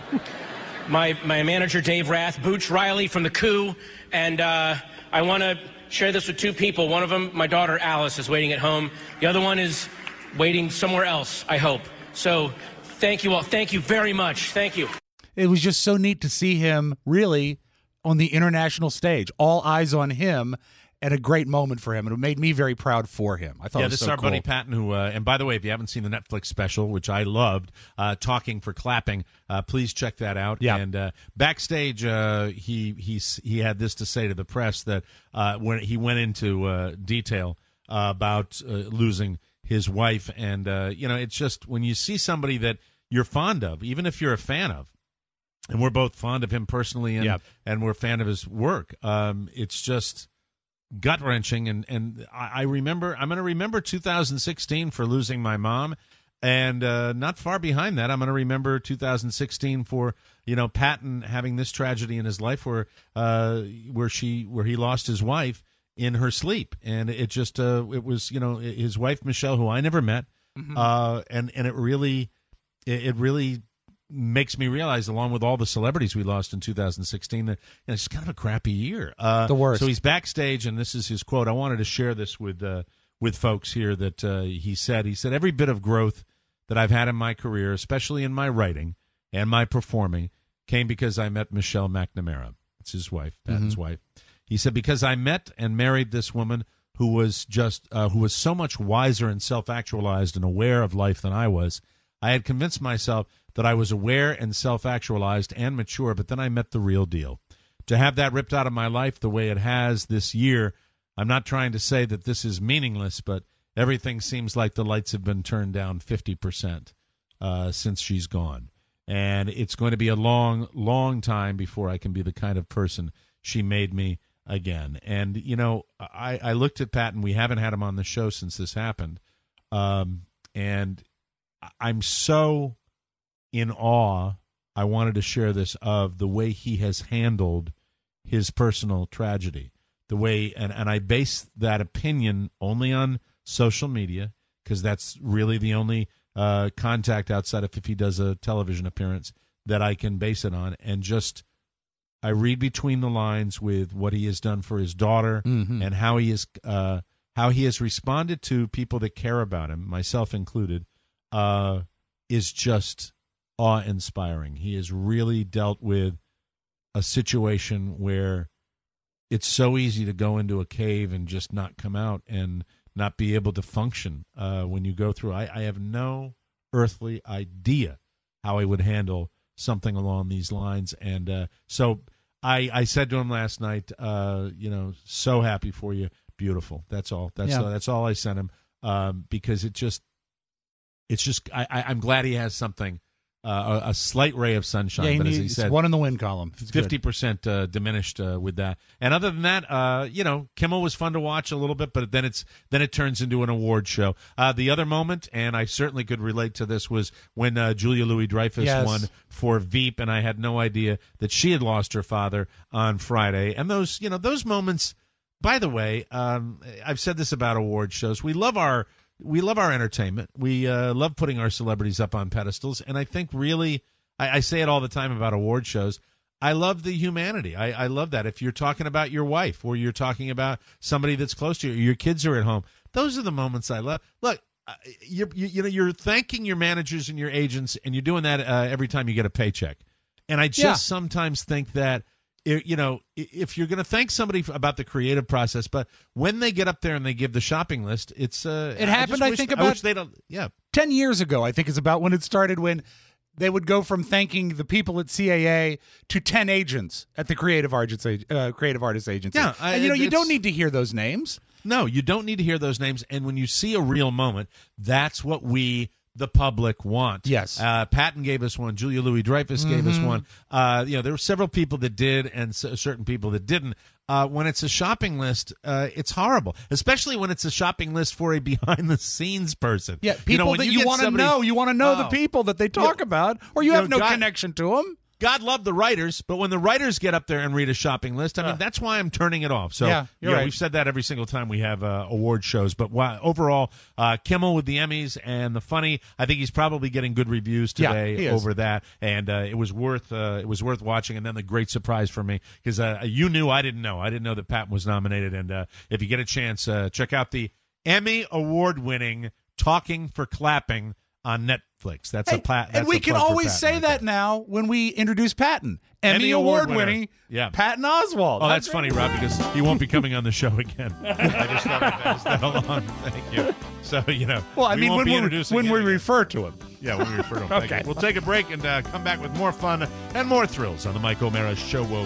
my my manager Dave Rath, Booch Riley from the Coup, and uh, I want to share this with two people. One of them, my daughter Alice, is waiting at home. The other one is waiting somewhere else, I hope. So thank you all. Thank you very much. Thank you. It was just so neat to see him really on the international stage, all eyes on him, at a great moment for him, and it made me very proud for him. I thought yeah, it was this so is our cool. buddy Patton, who, uh, and by the way, if you haven't seen the Netflix special, which I loved, uh, Talking for Clapping, uh, please check that out. Yeah. And uh, backstage, uh, he he he had this to say to the press that uh, when he went into uh, detail uh, about uh, losing his wife, and uh, you know, it's just when you see somebody that you're fond of, even if you're a fan of. And we're both fond of him personally, and Yep. and we're a fan of his work. Um, it's just gut wrenching, and and I, I remember I'm going to remember two thousand sixteen for losing my mom, and uh, not far behind that, I'm going to remember two thousand sixteen for you know Patton having this tragedy in his life where uh, where she where he lost his wife in her sleep, and it just uh, it was you know his wife Michelle, who I never met, Mhm. uh, and and it really it, it really. makes me realize, along with all the celebrities we lost in two thousand sixteen, that you know, it's kind of a crappy year. Uh, The worst. So he's backstage, and this is his quote. I wanted to share this with uh, with folks here. That uh, he said. He said, "Every bit of growth that I've had in my career, especially in my writing and my performing, came because I met Michelle McNamara. It's his wife, Patton's Mhm. wife. He said, because I met and married this woman who was just uh, who was so much wiser and self-actualized and aware of life than I was. I had convinced myself that I was aware and self-actualized and mature, but then I met the real deal. To have that ripped out of my life the way it has this year, I'm not trying to say that this is meaningless, but everything seems like the lights have been turned down fifty percent uh, since she's gone. And it's going to be a long, long time before I can be the kind of person she made me again. And, you know, I, I looked at Patton. We haven't had him on the show since this happened. Um, and I'm so in awe, I wanted to share this, of the way he has handled his personal tragedy. The way, and, and I base that opinion only on social media, because that's really the only uh, contact outside of if he does a television appearance that I can base it on. And just, I read between the lines with what he has done for his daughter Mhm. and how he is, uh, how he has responded to people that care about him, myself included, uh, is just awe-inspiring. He has really dealt with a situation where it's so easy to go into a cave and just not come out and not be able to function uh, when you go through. I, I have no earthly idea how I would handle something along these lines. And uh, so I, I said to him last night, uh, you know, so happy for you. Beautiful. That's all. That's Yeah. uh, that's all I sent him um, because it just, it's just, I, I, I'm glad he has something, uh, a, a slight ray of sunshine. Yeah, he but as he needs- said, one in the win column. It's good. fifty percent uh, diminished uh, with that. And other than that, uh, you know, Kimmel was fun to watch a little bit, but then it's then it turns into an award show. Uh, the other moment, and I certainly could relate to this, was when uh, Julia Louis-Dreyfus Yes. won for Veep, and I had no idea that she had lost her father on Friday. And those, you know, those moments. By the way, um, I've said this about award shows. We love our we love our entertainment. We uh, love putting our celebrities up on pedestals, and I think really. I, I say it all the time about award shows. I love the humanity. I, I love that. If you're talking about your wife or you're talking about somebody that's close to you, or your kids are at home, those are the moments I love. Look, uh, you, you, you know, you're thanking your managers and your agents, and you're doing that uh, every time you get a paycheck. And I just Yeah. sometimes think that, i- you know, i- if you're going to thank somebody f- about the creative process, but when they get up there and they give the shopping list, it's uh, It I happened, just I wish- think, I about wish they don't. Yeah, ten years ago, I think is about when it started, when they would go from thanking the people at C A A to ten agents at the Creative Artists, uh, Creative Artists Agency. Yeah, I- and, you know, you it's- don't need to hear those names. No, you don't need to hear those names. And when you see a real moment, that's what we, the public, want. Yes. Uh, Patton gave us one. Julia Louis-Dreyfus gave us Mhm. one. Uh, you know, there were several people that did and s- certain people that didn't. Uh, when it's a shopping list, uh, it's horrible, especially when it's a shopping list for a behind-the-scenes person. Yeah, people you know, when that you you, get want to somebody- know. You want to know the Oh. people that they talk about, or you, You have know, no God- connection to them. God love the writers, but when the writers get up there and read a shopping list, I mean, that's why I'm turning it off. So, Yeah, you're right. we've said that every single time we have uh, award shows. But why, overall, uh, Kimmel with the Emmys and the funny, I think he's probably getting good reviews Yeah, today he is. over that, and uh, it was worth uh, it was worth watching. And then the great surprise for me, because uh, you knew, I didn't know, I didn't know that Patton was nominated. And uh, if you get a chance, uh, check out the Emmy award-winning Talking for Clapping on Netflix. That's a plat. And we can always say that now when we introduce Patton. Emmy, Emmy Award Award-winning winner. Yeah. Patton Oswalt. Oh, that's funny, Rob, because he won't be coming on the show again. I just thought I'd pass that along. Thank you. So, you know, Well, I we mean, won't when, be we, introducing when him we again. refer to him. Yeah, when we refer to him. Thank Okay. you. We'll take a break and uh, come back with more fun and more thrills on the Mike O'Mara Show. Whoa,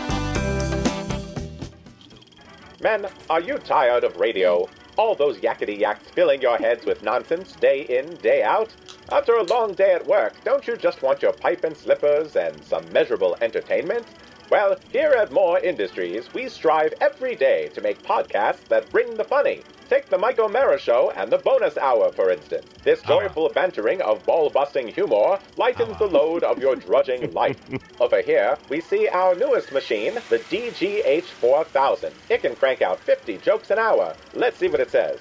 whoa. Men, are you tired of radio? All those yakety yaks filling your heads with nonsense day in, day out? After a long day at work, don't you just want your pipe and slippers and some measurable entertainment? Well, here at Moore Industries, we strive every day to make podcasts that bring the funny. Take the Mike O'Mara Show and the Bonus Hour, for instance. This joyful bantering of ball-busting humor lightens the load of your drudging life. Over here, we see our newest machine, the D G H four thousand. It can crank out fifty jokes an hour. Let's see what it says.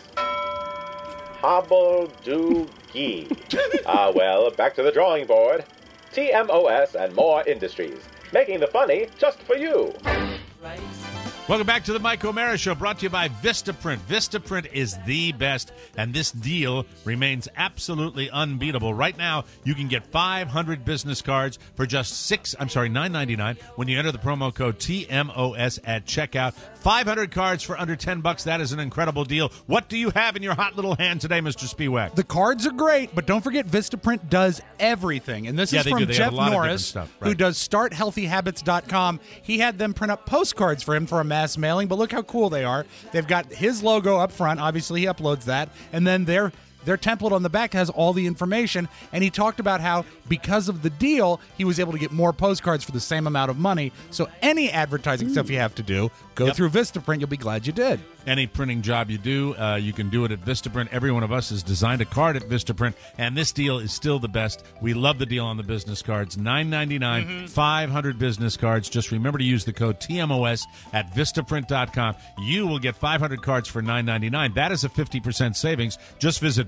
Hobble-do-gee. Ah, well, back to the drawing board. T M O S and Moore Industries, making the funny just for you. Welcome back to the Mike O'Mara Show, brought to you by Vistaprint. Vistaprint is the best, and this deal remains absolutely unbeatable. Right now, you can get five hundred business cards for just six. I'm sorry, nine ninety-nine when you enter the promo code T M O S at checkout. five hundred cards for under ten bucks. That is an incredible deal. What do you have in your hot little hand today, Mister Spiewak? The cards are great, but don't forget Vistaprint does everything. And this Yeah, is they from do. They have Jeff a lot of different Norris, stuff, who right. does start healthy habits dot com. He had them print up postcards for him for a mass mailing, but look how cool they are. They've got his logo up front. Obviously, he uploads that. And then their their template on the back has all the information. And he talked about how because of the deal, he was able to get more postcards for the same amount of money. So any advertising stuff you have to do, go Yep. through Vistaprint. You'll be glad you did. Any printing job you do, uh, you can do it at Vistaprint. Every one of us has designed a card at Vistaprint, and this deal is still the best. We love the deal on the business cards. nine ninety-nine, Mm-hmm. five hundred business cards. Just remember to use the code T M O S at Vistaprint dot com. You will get five hundred cards for nine ninety-nine. That is a fifty percent savings. Just visit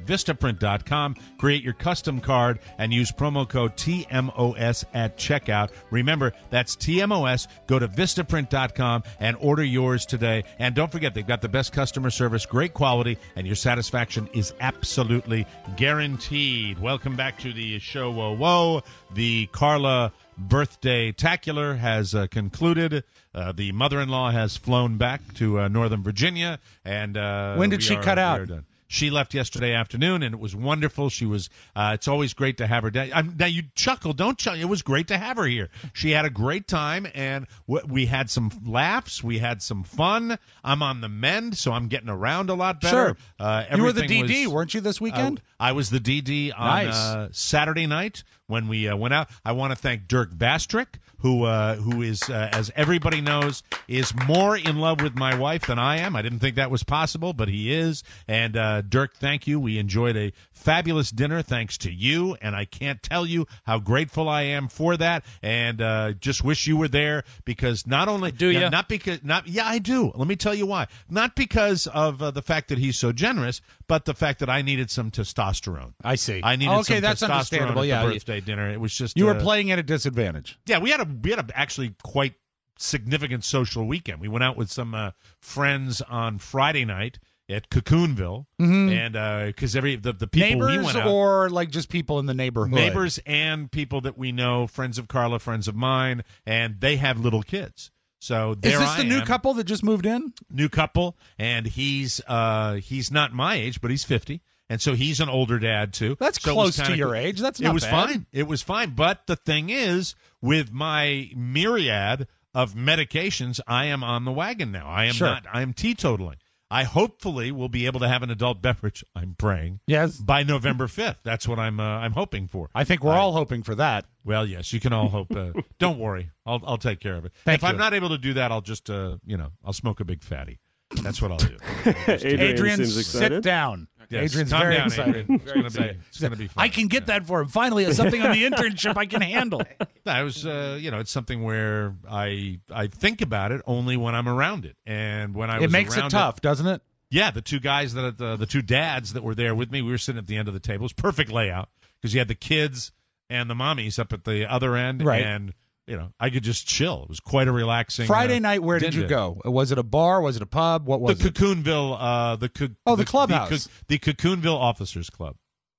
at vistaprint dot com. Create your custom card and use promo code T M O S at checkout. Remember, that's T M O S. Go to vistaprint dot com and order yours today. And don't forget, they've got the best customer service, great quality, and your satisfaction is absolutely guaranteed. Welcome back to the show. Whoa, whoa. The Carla birthday tacular has uh, concluded. Uh, the mother-in-law has flown back to uh, Northern Virginia. And uh, when did we she are- cut we out? are done. She left yesterday afternoon, and it was wonderful. She was. Uh, it's always great to have her. Da- I'm, now you chuckle, don't chuckle. It was great to have her here. She had a great time, and w- we had some laughs. We had some fun. I'm on the mend, so I'm getting around a lot better. Sure. Uh, You were the everything D D, was- weren't you, this weekend? I, I was the D D on Nice. uh, Saturday night when we uh, went out. I want to thank Dirk Bastrick, who uh, who is, uh, as everybody knows, is more in love with my wife than I am. I didn't think that was possible, but he is. And uh, Dirk, thank you. We enjoyed a fabulous dinner thanks to you, and I can't tell you how grateful I am for that. And uh, just wish you were there, because not only Do yeah, ya? not because not yeah I do. Let me tell you why. Not because of uh, the fact that he's so generous, but the fact that I needed some testosterone. I see. I needed Okay, some that's testosterone understandable, at the yeah. birthday dinner. It was just You were uh, playing at a disadvantage. yeah, we had a we had a actually quite significant social weekend. We went out with some uh, friends on Friday night at Cocoonville, Mhm. and because every the, the people we Neighbors went out, or like just people in the neighborhood? neighbors and people that we know, friends of Carla, friends of mine, and they have little kids. So there Is this I the new am, couple that just moved in? new couple, and he's uh he's not my age, but he's fifty. And so he's an older dad too. That's So it was close to kinda your cool. age. That's it not was bad. fine. It was fine. But the thing is, with my myriad of medications, I am on the wagon now. I am Sure. not. I am teetotaling. I hopefully will be able to have an adult beverage. I'm praying. Yes. By November fifth. That's what I'm. Uh, I'm hoping for. I think we're I- all hoping for that. Well, yes, you can all hope. Uh, don't worry. I'll I'll take care of it. Thank if I'm you. not able to do that, I'll just uh you know I'll smoke a big fatty. That's what I'll do. Adrian, Adrian, seems sit excited. down. Yes, Adrian's calm very down, excited. Adrian. It's Very gonna be- excited. it's gonna be fun. I can get that for him. Finally, it's something on the internship I can handle. I was, uh, you know, it's something where I I think about it only when I'm around it, and when I It was makes around it tough, doesn't it? Yeah, the two guys that the the two dads that were there with me, we were sitting at the end of the table. It was perfect layout because you had the kids and the mommies up at the other end, Right. And you know, I could just chill. It was quite a relaxing Friday uh, night, where did you dinner. go? Was it a bar? Was it a pub? What was The it? Cocoonville, uh, the co- Oh, the clubhouse. the, Co- the Cocoonville Officers Club.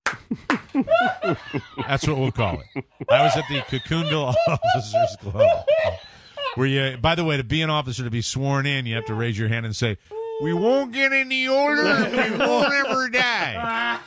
That's what we'll call it. I was at the Cocoonville Officers Club. Where you, by the way, to be an officer, to be sworn in, you have to raise your hand and say, "We won't get any older. We won't ever die."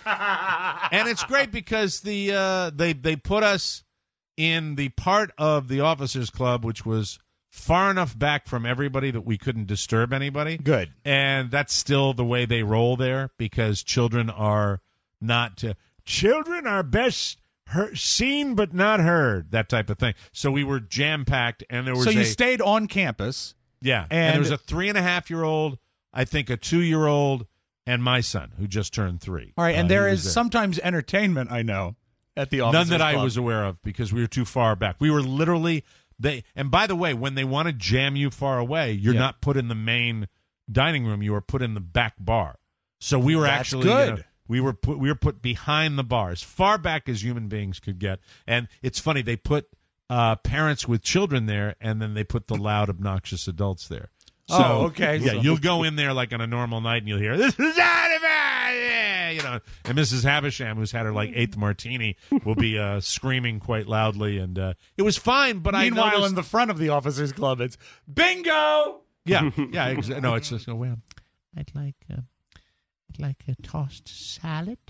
And it's great because the uh, they they put us in the part of the Officers Club which was far enough back from everybody that we couldn't disturb anybody. Good. And that's still the way they roll there, because children are not uh, children are best heard, seen but not heard, that type of thing. So we were jam packed, and there was So you a, stayed on campus. yeah, and, and- there was a three and a half year old, I think a two year old, and my son who just turned three. All right, and Uh, there he is was there. sometimes entertainment, I know, at the None officers that I club. was aware of, because we were too far back. We were literally they. And by the way, when they want to jam you far away, you're Yeah. not put in the main dining room. You are put in the back bar. So we were That's actually you good. know, we were put we were put behind the bar, as far back as human beings could get. And it's funny, they put uh, parents with children there, and then they put the loud, obnoxious adults there. So, Oh, okay. Yeah, So- you'll go in there like on a normal night, and you'll hear this is out of yeah, you know, and Missus Havisham, who's had her like eighth martini, will be uh, screaming quite loudly, and uh, it was fine. But Meanwhile, I noticed, in the front of the officers club, it's bingo. yeah, yeah, ex- no, it's just no way. I'd like, uh, I'd like a tossed salad.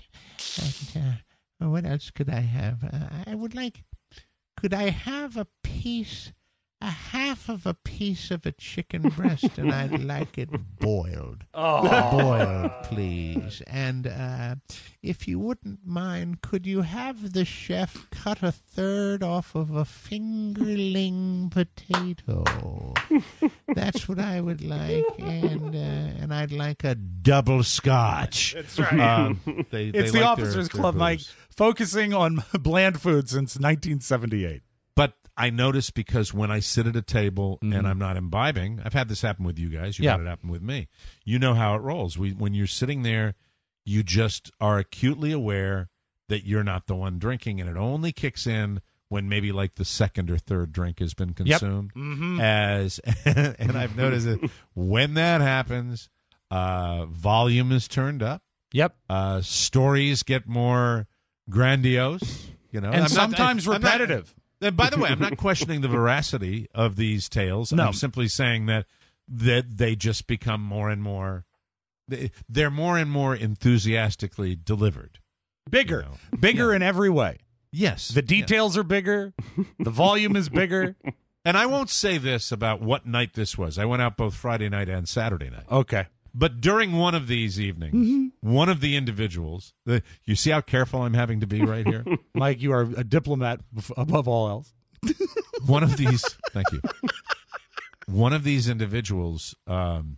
And uh, what else could I have? Uh, I would like. Could I have a piece, a half of a piece of a chicken breast, and I'd like it boiled. Oh. Boiled, please. And uh, if you wouldn't mind, could you have the chef cut a third off of a fingerling potato? That's what I would like, and uh, and I'd like a double scotch. That's right. Um, they, It's they the like their- officers their club, Mike, booze. focusing on bland food since nineteen seventy-eight. But I notice, because when I sit at a table Mhm. and I'm not imbibing, I've had this happen with you guys. You've Yeah. had it happen with me. You know how it rolls. We, when you're sitting there, You just are acutely aware that you're not the one drinking, and it only kicks in when maybe like the second or third drink has been consumed. Yep. Mm-hmm. As and I've noticed that when that happens, uh, volume is turned up. Yep. Uh, stories get more grandiose, you know, and I'm sometimes not, I, repetitive. I'm not, and by the way, I'm not questioning the veracity of these tales. No. I'm simply saying that that they just become more and more. They're more and more enthusiastically delivered. Bigger, you know? bigger Yeah. in every way. Yes. The details are bigger. The volume is bigger. And I won't say this about what night this was. I went out both Friday night and Saturday night. Okay. But during one of these evenings, mm-hmm. one of the individuals, the, you see how careful I'm having to be right here? Mike, you are a diplomat above all else. One of these, thank you. One of these individuals um,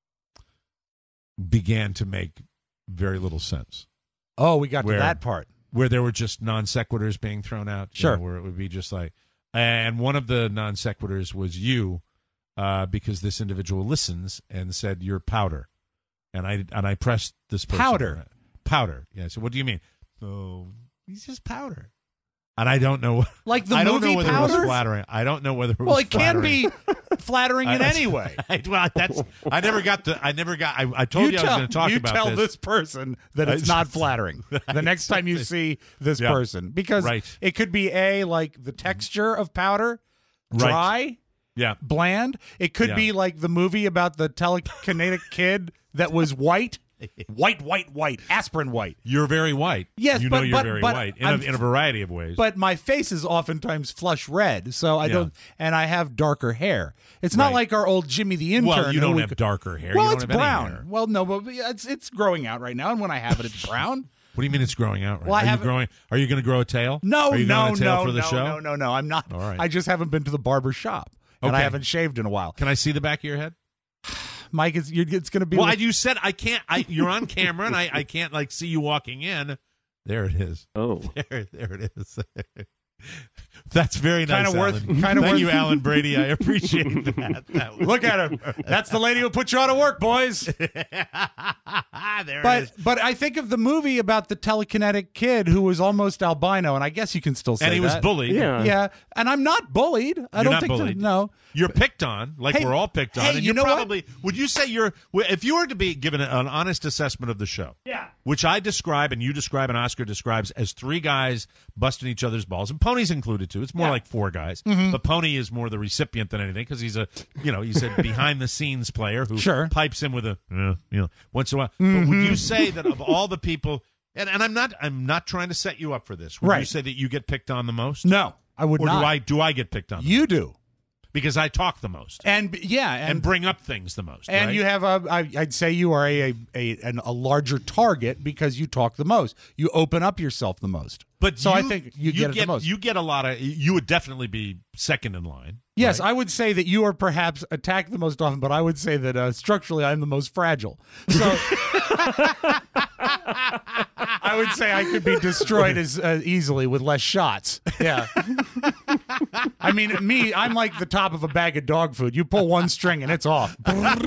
began to make very little sense. Oh, we got where, to that part. Where there were just non sequiturs being thrown out. Sure. You know, where it would be just like, and one of the non sequiturs was you, uh, because this individual listens and said, "You're powder," and I and I pressed this person. Powder. Powder. Yeah. So what do you mean? Oh, he's just powder. And I don't know. Like the I don't movie know whether Powder? it was flattering. I don't know whether it was Well, it can flattering. be flattering in I- any way. I, well, that's. I never got the. I never got. I, I told you, I was tell, going to talk you about tell this. this person that it's not flattering the next time you see this Yeah. person, because Right. it could be a like the texture of powder, Right. dry, Yeah. bland. It could Yeah. be like the movie about the telekinetic kid that was white, white, white, white, aspirin white. You're very white. Yes, you but- know you're but- very but white in a, I'm- in a variety of ways. But my face is oftentimes flush red, so I Yeah. don't, and I have darker hair. It's not Right. like our old Jimmy the intern. well, you who don't we have could- darker hair. Well, you don't it's have any brown. hair. Well, no, but it's it's growing out right now, and when I have it, it's brown. What do you mean it's growing out? Right? Well, I are you haven't- growing? Are you going to grow a tail? No, Are you no, growing a tail no, for the no, show? no, no, no. I'm not. All right. I just haven't been to the barber shop, and I Okay. haven't shaved in a while. Can I see the back of your head? Mike, it's, you're, it's going to be. Well, like- you said I can't. I you're on camera, and I, I can't like see you walking in. There it is. Oh, there, there it is. That's very nice. Kinda worth- Alan. kinda Thank worth- you, Alan Brady. I appreciate that. That was- Look at him. That's the lady who put you out of work, boys. there it But is. but I think of the movie about the telekinetic kid who was almost albino, and I guess you can still say And he was that. bullied. Yeah. Yeah, and I'm not bullied. I You're don't not think that- bullied. no. You're picked on, like Hey, we're all picked on. hey, and you you're know what? probably would you say you're if you were to be given an honest assessment of the show, Yeah. which I describe and you describe and Oscar describes as three guys busting each other's balls, and Pony's included too. It's more Yeah. like four guys, Mhm. but Pony is more the recipient than anything because he's a you know he's a behind the scenes player who Sure. pipes in with a uh, you know once in a while. But would you say that of all the people, and, and I'm not I'm not trying to set you up for this. Would you Right. say that you get picked on the most? No, I would or not. do I do I get picked on? the You most? do. Because I talk the most And yeah, and, and, bring up things the most. and right? you have a. I, I'd say you are a a, a an, a larger target because you talk the most. You open up yourself the most. But so you, I think you, get it the most. You get a lot of. You would definitely be second in line. Yes, right? I would say that you are perhaps attacked the most often, but I would say that uh, structurally I'm the most fragile. So I would say I could be destroyed as uh, easily with less shots. Yeah. I mean, me, I'm like the top of a bag of dog food. You pull one string and it's off.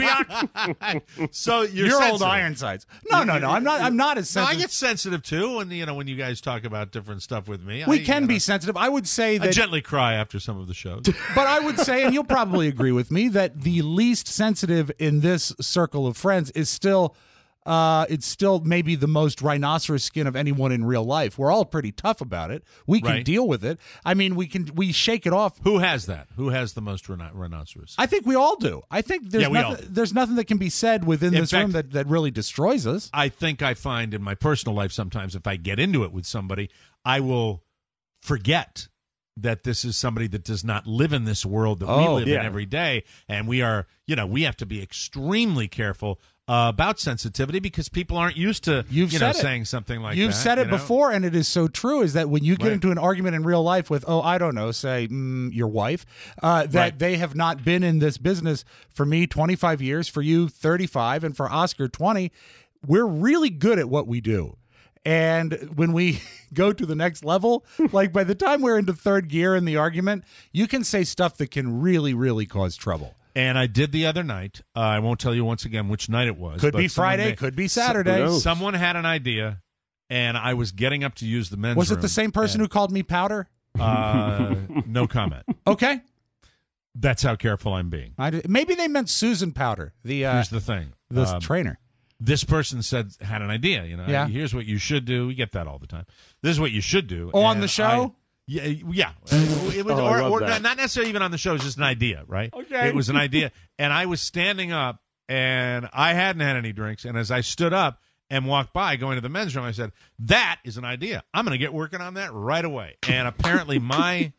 So you're, You're old sensitive. Ironsides. No, no, no. I'm not. I'm not as No, I sensitive. get sensitive too, and you know when you guys talk about different stuff with me, we I, can you be know, sensitive. I would say I that. gently cry after some of the shows. But I would say, and you'll probably agree with me, that the least sensitive in this circle of friends is still, uh, it's still maybe the most rhinoceros skin of anyone in real life. We're all pretty tough about it. We can Right. deal with it. I mean, we can we shake it off. Who has that? Who has the most rhino- rhinoceros? I think we all do. I think there's Yeah, we all nothing, do. there's nothing that can be said within In this fact- room that, that really destroys us. I think I find in my personal life sometimes if I get into it with somebody, I will forget that this is somebody that does not live in this world that we Oh, live yeah. in every day. And we are, you know, we have to be extremely careful uh, about sensitivity because people aren't used to, You've you know, said it. saying something like You've that. said it you know? before, and it is so true. Is that when you get Right. into an argument in real life with, oh, I don't know, say mm, your wife, uh, that Right. they have not been in this business for me twenty-five years, for you thirty-five, and for Oscar twenty. We're really good at what we do. And when we go to the next level, like by the time we're into third gear in the argument, you can say stuff that can really, really cause trouble. And I did the other night. Uh, I won't tell you once again which night it was. Could but be someone Friday, made- could be Saturday. so- someone had an idea, and I was getting up to use the men's Was it room, the same person who called me powder? Uh, no comment. Okay. That's how careful I'm being. I did, maybe they meant Susan Powder, the uh, Here's the thing. the Um, trainer. This person said had an idea. You know, Yeah. here's what you should do. We get that all the time. This is what you should do. Oh, on And the show? I- yeah, yeah. It was, Oh, I or, love or that. not necessarily even on the show. It was just an idea, right? Okay. It was an idea, and I was standing up, and I hadn't had any drinks, and as I stood up and walked by, going to the men's room, I said, "That is an idea. I'm going to get working on that right away." And apparently, my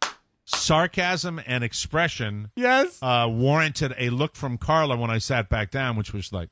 sarcasm and expression yes uh, warranted a look from Carla when I sat back down, which was like,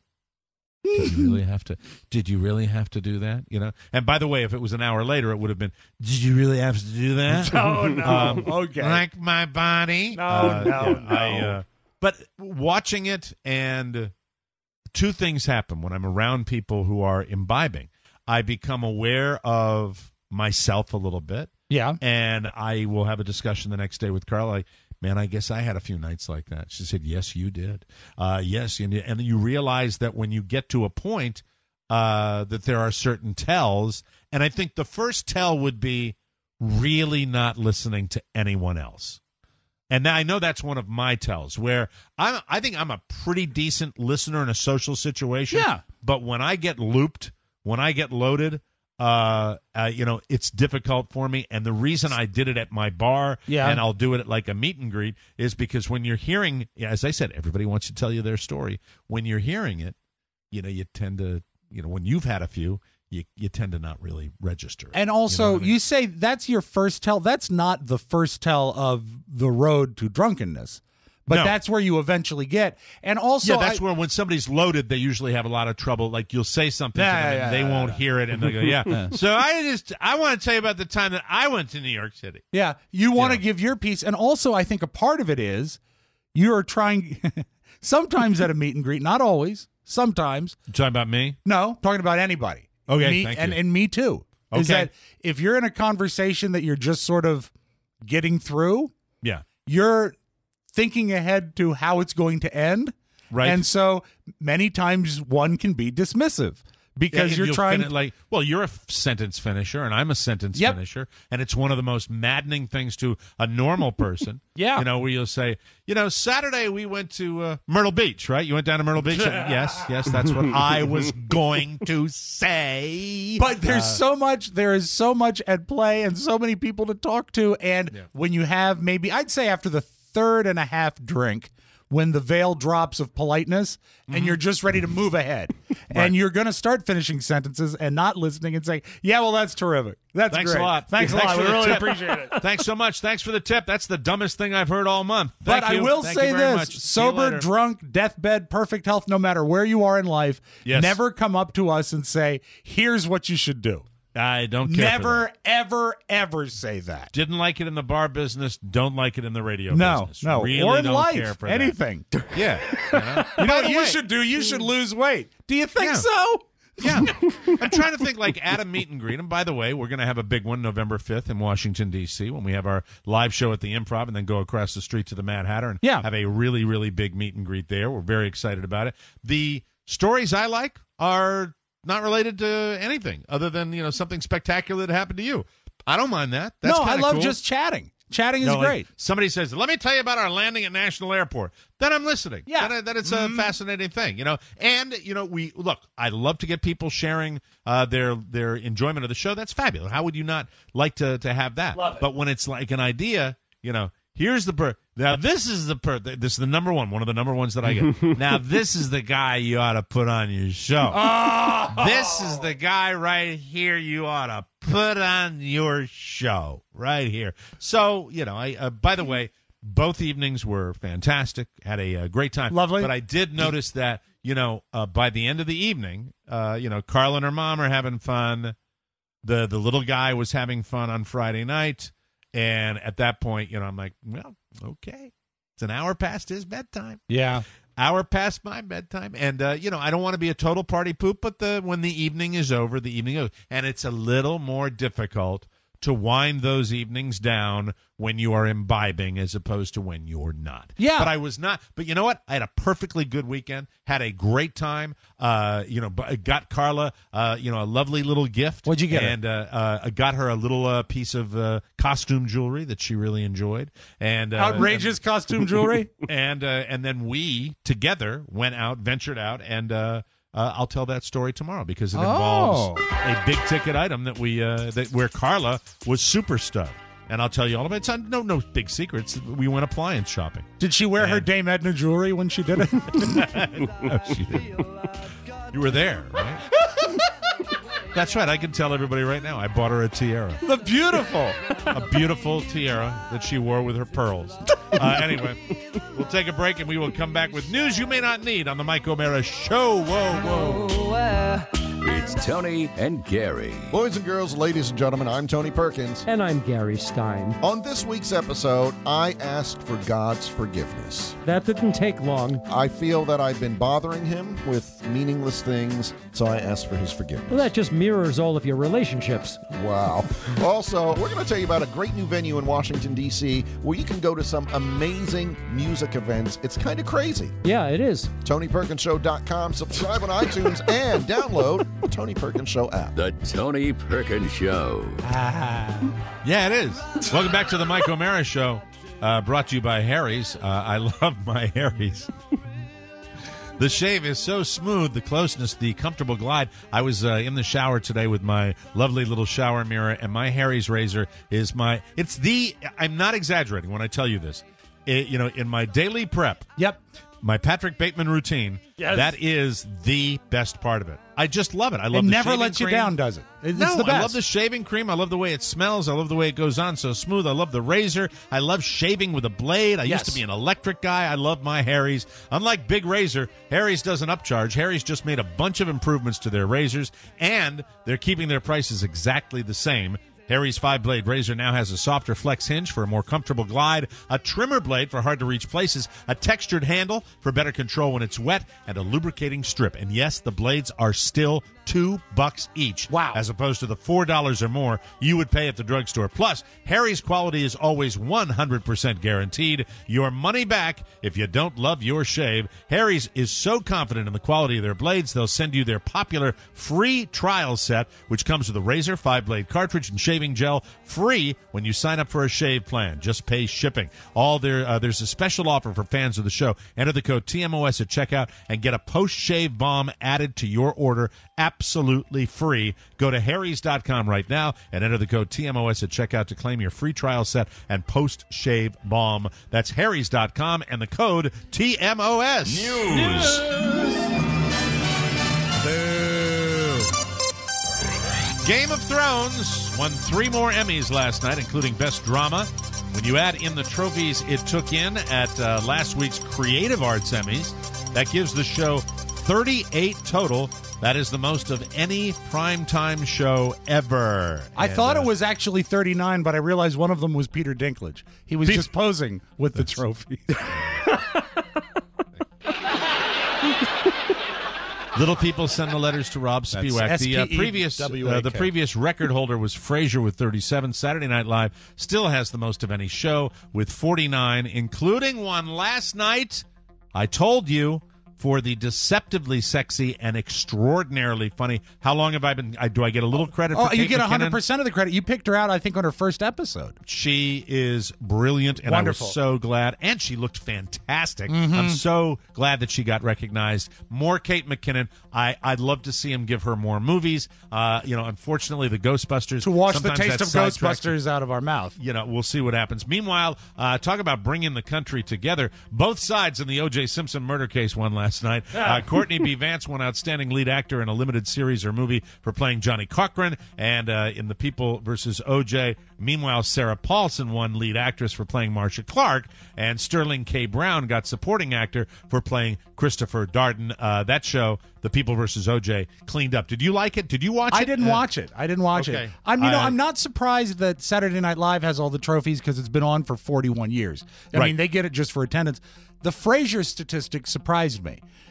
did you really have to did you really have to do that, you know? And by the way, if it was an hour later, it would have been, did you really have to do that? Oh, no. Um, Okay. like my body. No, Uh, no, yeah, no. I, uh, but watching it, and two things happen when I'm around people who are imbibing. I become aware of myself a little bit. Yeah. And I will have a discussion the next day with Carla. Like, man, I guess I had a few nights like that. She said, yes, you did. Uh, yes. And, and you realize that when you get to a point uh, that there are certain tells, and I think the first tell would be really not listening to anyone else. And I know that's one of my tells, where I'm, I think I'm a pretty decent listener in a social situation. Yeah. But when I get looped, when I get loaded, uh, uh, you know, it's difficult for me. And the reason I did it at my bar, Yeah. and I'll do it at like a meet and greet, is because when you're hearing, as I said, everybody wants to tell you their story. When you're hearing it, you know, you tend to, you know, when you've had a few, you you tend to not really register. And You also, know you, what I mean? say that's your first tell. That's not the first tell of the road to drunkenness, but No. that's where you eventually get. And also, yeah, that's I- where when somebody's loaded, they usually have a lot of trouble. Like you'll say something Yeah, to them, yeah, and they yeah, won't yeah. hear it, and they go, "Yeah." So I just I want to tell you about the time that I went to New York City. Yeah, you want to give your piece. And also, I think a part of it is you're trying, sometimes at a meet and greet, not always, sometimes. You talking about me? No, talking about anybody. Okay, me, thank and, you. and me too. Is Okay. that if you're in a conversation that you're just sort of getting through, Yeah. you're thinking ahead to how it's going to end. Right. And so many times one can be dismissive because And you're you'll trying fin- like, well, you're a f- sentence finisher, and I'm a sentence Yep. finisher, and it's one of the most maddening things to a normal person. Yeah. You know, where you'll say, you know, Saturday we went to uh, Myrtle Beach, right? You went down to Myrtle Beach. yes, yes, that's what I was going to say. But there's Uh, so much, there is so much at play and so many people to talk to. And Yeah. when you have maybe, I'd say after the third and a half drink, when the veil drops of politeness and you're just ready to move ahead and you're going to start finishing sentences and not listening and saying, yeah, well, that's terrific. That's Thanks great. a lot. Thanks, a lot. for We the really tip. appreciate it. Thanks so much. Thanks for the tip. That's the dumbest thing I've heard all month. But Thank I you. will Thank say you very this, much. See you sober, later. drunk, deathbed, perfect health, no matter where you are in life, Yes. never come up to us and say, here's what you should do. I don't care. for Never, that. ever, ever say that. Didn't like it in the bar business. Don't like it in the radio No, business. no. Really or in don't life, care for that. anything. Yeah. You know, You know By what the you way- should do? You should lose weight. Do you think Yeah. so? Yeah. I'm trying to think like at a meet and greet. And by the way, we're going to have a big one November fifth in Washington, D C when we have our live show at the Improv and then go across the street to the Mad Hatter and Yeah. have a really, really big meet and greet there. We're very excited about it. The stories I like are not related to anything other than, you know, something spectacular that happened to you. I don't mind that. That's no, I kinda love cool. just chatting. Chatting is No, like, great. somebody says, "Let me tell you about our landing at National Airport." Then I'm listening. Yeah. Then, then it's a fascinating thing, you know. And you know, we look. I love to get people sharing uh, their their enjoyment of the show. That's fabulous. How would you not like to to have that? Love it. But when it's like an idea, you know, here's the per. Now this is the per. This is the number one. One of the number ones that I get. Now this is the guy you ought to put on your show. Oh! This is the guy right here you ought to put on your show right here. So, you know, I uh, by the way, both evenings were fantastic. Had a, uh great time. Lovely. But I did notice that, you know, uh, by the end of the evening, uh, you know, Carla and her mom are having fun. The the little guy was having fun on Friday night. And at that point, you know, I'm like, well, okay. It's an hour past his bedtime. Yeah. Hour past my bedtime, and uh, you know I don't want to be a total party poop, but the when the evening is over, the evening goes, and it's a little more difficult to wind those evenings down when you are imbibing as opposed to when you're not. Yeah. But I was not. But you know what? I had a perfectly good weekend, had a great time. Uh, you know, b- got Carla, uh, you know, a lovely little gift. What'd you get her? And uh, uh, I got her a little uh, piece of uh, costume jewelry that she really enjoyed. And uh, Outrageous and, costume jewelry. And uh, and then we together went out, ventured out, and uh, uh, I'll tell that story tomorrow because it involves Oh. a big ticket item that we uh, that where Carla was super stunned. And I'll tell you all about it. It's not, no, no big secrets. We went appliance shopping. Did she wear her Dame Edna jewelry when she did it? No, she didn't. You were there, right? That's right. I can tell everybody right now. I bought her a tiara. The beautiful. A beautiful tiara that she wore with her pearls. Uh, anyway, we'll take a break and we will come back with news you may not need on the Mike O'Mara Show. Whoa, whoa. It's Tony and Gary. Boys and girls, ladies and gentlemen, I'm Tony Perkins. And I'm Gary Stein. On this week's episode, I asked for God's forgiveness. That didn't take long. I feel that I've been bothering him with meaningless things, so I asked for his forgiveness. Well, that just mirrors all of your relationships. Wow. Also, we're going to tell you about a great new venue in Washington, D C, where you can go to some amazing music events. It's kind of crazy. Yeah, it is. Tony Perkins Show dot com. Subscribe on iTunes and download the Tony Perkins Show app. The Tony Perkins Show. Yeah, it is. Welcome back to the Mike O'Mara Show, uh, brought to you by Harry's. Uh, I love my Harry's. The shave is so smooth, the closeness, the comfortable glide. I was uh, in the shower today with my lovely little shower mirror, and my Harry's razor is my, it's the, I'm not exaggerating when I tell you this. It, you know, in my daily prep. Yep. My Patrick Bateman routine, Yes. that is the best part of it. I just love it. I love It the never shaving lets you cream. down, does it? It's no, the best. I love the shaving cream. I love the way it smells. I love the way it goes on so smooth. I love the razor. I love shaving with a blade. I Yes. used to be an electric guy. I love my Harry's. Unlike Big Razor, Harry's doesn't upcharge. Harry's just made a bunch of improvements to their razors, and they're keeping their prices exactly the same. Harry's five-blade razor now has a softer flex hinge for a more comfortable glide, a trimmer blade for hard-to-reach places, a textured handle for better control when it's wet, and a lubricating strip. And yes, the blades are still two bucks each. Wow. As opposed to the four dollars or more you would pay at the drugstore. Plus, Harry's quality is always one hundred percent guaranteed. Your money back if you don't love your shave. Harry's is so confident in the quality of their blades, they'll send you their popular free trial set, which comes with a razor, five-blade cartridge, and shaving gel, free when you sign up for a shave plan. Just pay shipping. All their uh, There's a special offer for fans of the show. Enter the code T M O S at checkout and get a post-shave balm added to your order absolutely free. Go to harrys dot com right now and enter the code T M O S at checkout to claim your free trial set and post-shave balm. That's harrys dot com and the code T M O S. News. Boo. Game of Thrones won three more Emmys last night, including Best Drama. When you add in the trophies it took in at uh, last week's Creative Arts Emmys, that gives the show thirty-eight total. That is the most of any primetime show ever. I And, thought uh, it was actually thirty-nine, but I realized one of them was Peter Dinklage. He was Pe- just posing with the trophy. Little people send the letters to Rob Spiewak. The uh, previous uh, the previous record holder was Frasier with thirty-seven. Saturday Night Live still has the most of any show with forty-nine, including one last night. I told you, for the deceptively sexy and extraordinarily funny. How long have I been? I, do I get a little credit? Oh, for you Kate get McKinnon? one hundred percent of the credit. You picked her out, I think, on her first episode. She is brilliant, and Wonderful. I was so glad. And she looked fantastic. Mhm. I'm so glad that she got recognized. More Kate McKinnon. I, I'd love to see him give her more movies. Uh, you know, unfortunately, the Ghostbusters. To wash the sometimes taste that of sidetracks- Ghostbusters out of our mouth. You know, we'll see what happens. Meanwhile, uh, talk about bringing the country together. Both sides in the O J Simpson murder case won last night. Uh, Courtney B. Vance won Outstanding Lead Actor in a Limited Series or Movie for playing Johnny Cochran, and uh, in The People versus O J. Meanwhile, Sarah Paulson won Lead Actress for playing Marcia Clark, and Sterling K. Brown got Supporting Actor for playing Christopher Darden. Uh, that show, The People versus O J, cleaned up. Did you like it? Did you watch it? I didn't Uh, watch it. I didn't watch okay. it. I'm, you know, I- I'm not surprised that Saturday Night Live has all the trophies because it's been on for forty-one years. I Right. mean, they get it just for attendance. The Frasier statistic surprised me.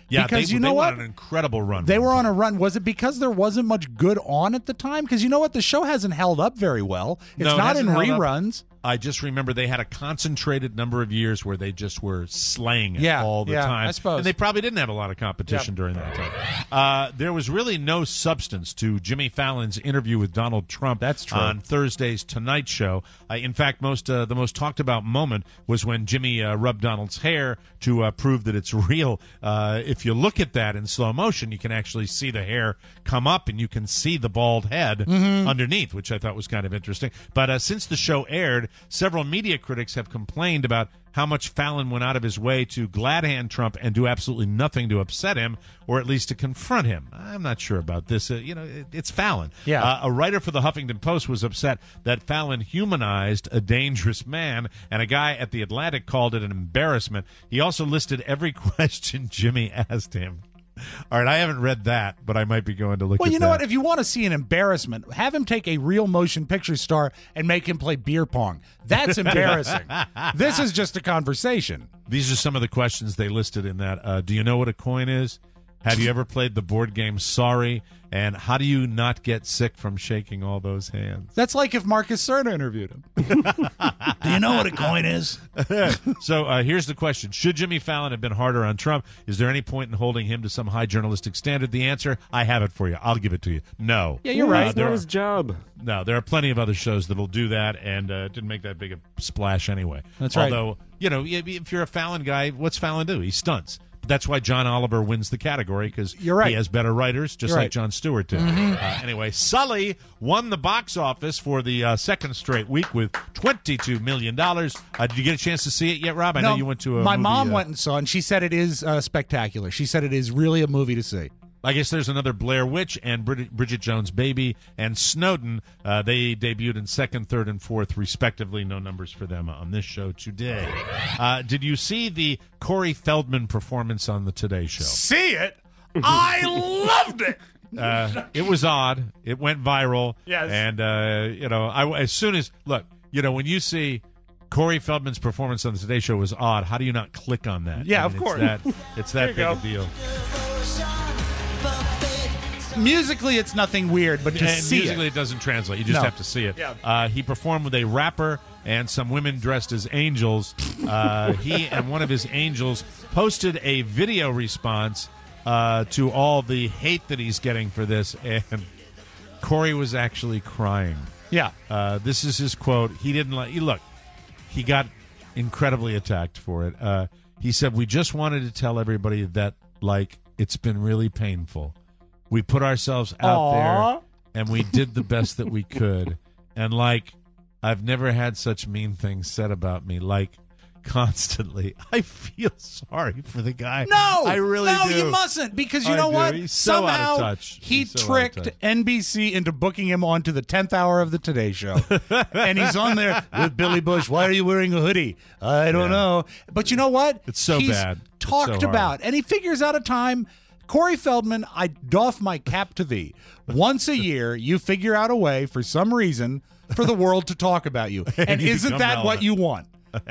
Yeah, because they, you know they what? went on an incredible run. They were on a run. Was it because there wasn't much good on at the time? Because you know what? The show hasn't held up very well. It's No, it not in hasn't held up. reruns. I just remember they had a concentrated number of years where they just were slaying it Yeah, all the yeah, time. I suppose. And they probably didn't have a lot of competition Yep. during that time. Uh, there was really no substance to Jimmy Fallon's interview with Donald Trump That's true. on Thursday's Tonight Show. Uh, in fact, most uh, the most talked about moment was when Jimmy uh, rubbed Donald's hair to uh, prove that it's real. Uh, if you look at that in slow motion, you can actually see the hair come up and you can see the bald head Mhm. underneath, which I thought was kind of interesting. But uh, since the show aired, several media critics have complained about how much Fallon went out of his way to glad-hand Trump and do absolutely nothing to upset him, or at least to confront him. I'm not sure about this. Uh, you know, it, it's Fallon. Yeah. Uh, a writer for the Huffington Post was upset that Fallon humanized a dangerous man, and a guy at The Atlantic called it an embarrassment. He also listed every question Jimmy asked him. All right, I haven't read that, but I might be going to look Well, at you know that. what? If you want to see an embarrassment, have him take a real motion picture star and make him play beer pong. That's embarrassing. This is just a conversation. These are some of the questions they listed in that. Uh, do you know what a coin is? Have you ever played the board game Sorry? And how do you not get sick from shaking all those hands? That's like if Marcus Cerna interviewed him. Do you know what a coin is? So uh, here's the question. Should Jimmy Fallon have been harder on Trump? Is there any point in holding him to some high journalistic standard? The answer, I have it for you. I'll give it to you. No. Yeah, you're right. Uh, there Not are- his job. No, there are plenty of other shows that'll do that, and uh, it didn't make that big a splash anyway. That's right. Although, you know, if if you're a Fallon guy, what's Fallon do? He stunts. But that's why John Oliver wins the category, because You're right. he has better writers, just You're like right. Jon Stewart did. Mhm. Uh, anyway, Sully won the box office for the uh, second straight week with twenty-two million dollars. Uh, did you get a chance to see it yet, Rob? I know No, you went to a My movie, mom uh, went and saw it, and she said it is uh, spectacular. She said it is really a movie to see. I guess there's another Blair Witch and Brid- Bridget Jones' Baby and Snowden. Uh, they debuted in second, third, and fourth, respectively. No numbers for them on this show today. Uh, did you see the Corey Feldman performance on the Today Show? See it? I loved it. Uh, it was odd. It went viral. Yes. And, uh, you know, I, as soon as, look, you know, when you see Corey Feldman's performance on the Today Show was odd, how do you not click on that? Yeah, I of mean, course. It's that, it's that There big you a go. deal. Musically, it's nothing weird, but to And see musically, it. it doesn't translate. You just No. have to see it. Yeah. Uh, he performed with a rapper and some women dressed as angels. Uh, he and one of his angels posted a video response uh, to all the hate that he's getting for this, and Corey was actually crying. Yeah. Uh, this is his quote. He didn't like. He, look, he got incredibly attacked for it. Uh, he said, "We just wanted to tell everybody that, like, it's been really painful. We put ourselves out Aw. there and we did the best that we could. And, like, I've never had such mean things said about me, like, constantly." I feel sorry for the guy. No, I really no, do. you mustn't, because you I know do. what? He's so out of Somehow touch. he He's so out of tricked touch. N B C into booking him onto the tenth hour of the Today Show, and he's on there with Billy Bush. Why are you wearing a hoodie? I don't Yeah. know, but you know what? It's so he's bad. It's Talked so hard. about, and he figures out a time. Corey Feldman, I doff my cap to thee. Once a year, you figure out a way, for some reason, for the world to talk about you, and you isn't become that what relevant. you want?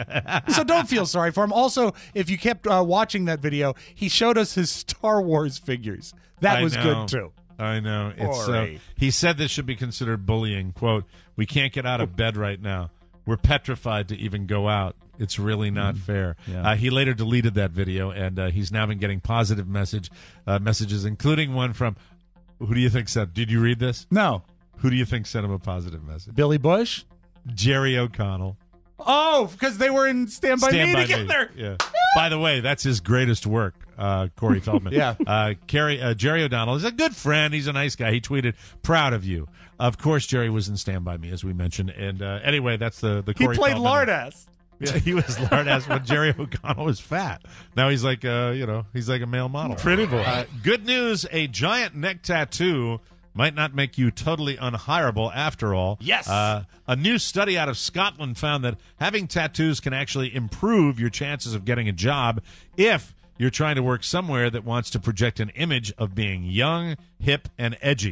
So don't feel sorry for him. Also, if you kept uh, watching that video, he showed us his Star Wars figures. That I was know. good too. I know. It's uh, Corey. he said this should be considered bullying. Quote, "We can't get out of bed right now. We're petrified to even go out. It's really not fair." Yeah. Uh, he later deleted that video, and uh, he's now been getting positive message uh, messages, including one from, who do you think sent? Did you read this? No. Who do you think sent him a positive message? Billy Bush? Jerry O'Connell. Oh, because they were in Stand By Stand Me By together. Me. Yeah. By the way, that's his greatest work, uh, Corey Feldman. Yeah. Uh, Carrie, uh, Jerry O'Donnell is a good friend. He's a nice guy. He tweeted, "Proud of you." Of course, Jerry was in Stand By Me, as we mentioned. And uh, anyway, that's the the He Corey played Feldman. Lardass. Yeah, he was Lardass when Jerry O'Connell was fat. Now he's like, uh, you know, he's like a male model. Pretty boy. Uh, good news: a giant neck tattoo might not make you totally unhireable after all. Yes. Uh, a new study out of Scotland found that having tattoos can actually improve your chances of getting a job if you're trying to work somewhere that wants to project an image of being young, hip, and edgy.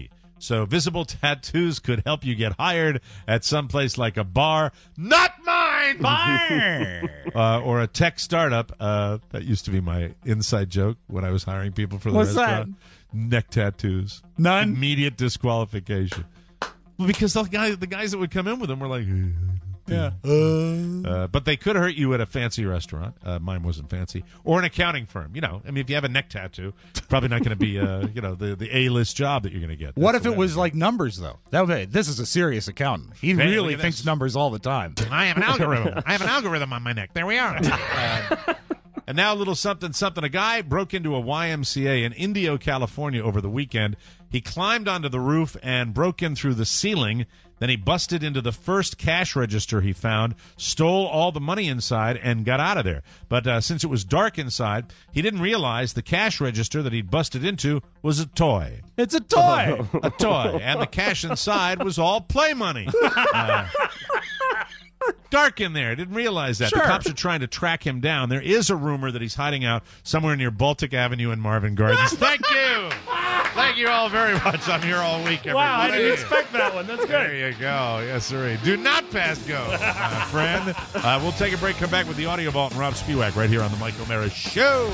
So visible tattoos could help you get hired at some place like a bar. Not mine! Bar! uh, or a tech startup. Uh, that used to be my inside joke when I was hiring people for the What's restaurant. That? Neck tattoos. None? Immediate disqualification. Well, because the guys, the guys that would come in with them were like... Yeah. Uh, but they could hurt you at a fancy restaurant. Uh, mine wasn't fancy. Or an accounting firm. You know, I mean, if you have a neck tattoo, probably not going to be, uh, you know, the, the A-list job that you're going to get. What That's if it was like numbers, though? That would be, this is a serious accountant. He Hey, really look at thinks this. numbers all the time. I have an algorithm. I have an algorithm on my neck. There we are. Uh, and now a little something, something. A guy broke into a Y M C A in Indio, California over the weekend. He climbed onto the roof and broke in through the ceiling. Then he busted into the first cash register he found, stole all the money inside, and got out of there. But uh, since it was dark inside, he didn't realize the cash register that he'd busted into was a toy. It's a toy! A toy. And the cash inside was all play money. Uh, dark in there. Didn't realize that. Sure. The cops are trying to track him down. There is a rumor that he's hiding out somewhere near Baltic Avenue and Marvin Gardens. Thank you. Thank you all very much. I'm here all week, everybody. Wow, I didn't expect that one. That's good. There you go. Yes, sir. Do not pass go, my friend. Uh, we'll take a break, come back with the Audio Vault and Rob Spewak right here on the Mike O'Mara Show.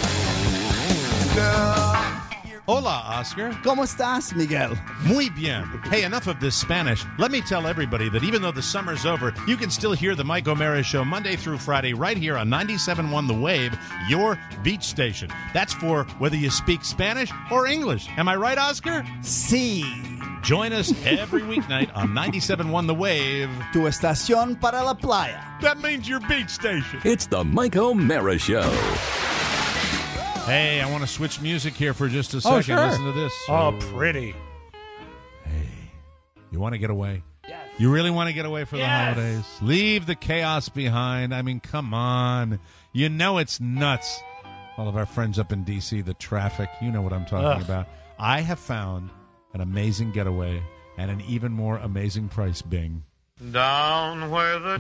Hola, Oscar. ¿Cómo estás, Miguel? Muy bien. Hey, enough of this Spanish. Let me tell everybody that even though the summer's over, you can still hear the Mike O'Mara Show Monday through Friday right here on ninety-seven point one The Wave, your beach station. That's for whether you speak Spanish or English. Am I right, Oscar? Sí. Join us every weeknight on ninety-seven point one The Wave. Tu estación para la playa. That means your beach station. It's the Mike O'Mara Show. Hey, I want to switch music here for just a Oh, second. sure. Listen to this. Oh, pretty. You want to get away? Yes. You really want to get away for Yes. the holidays? Leave the chaos behind. I mean, come on. You know it's nuts. All of our friends up in D C, the traffic, you know what I'm talking Ugh. about. I have found an amazing getaway and an even more amazing price, Bing. Down where the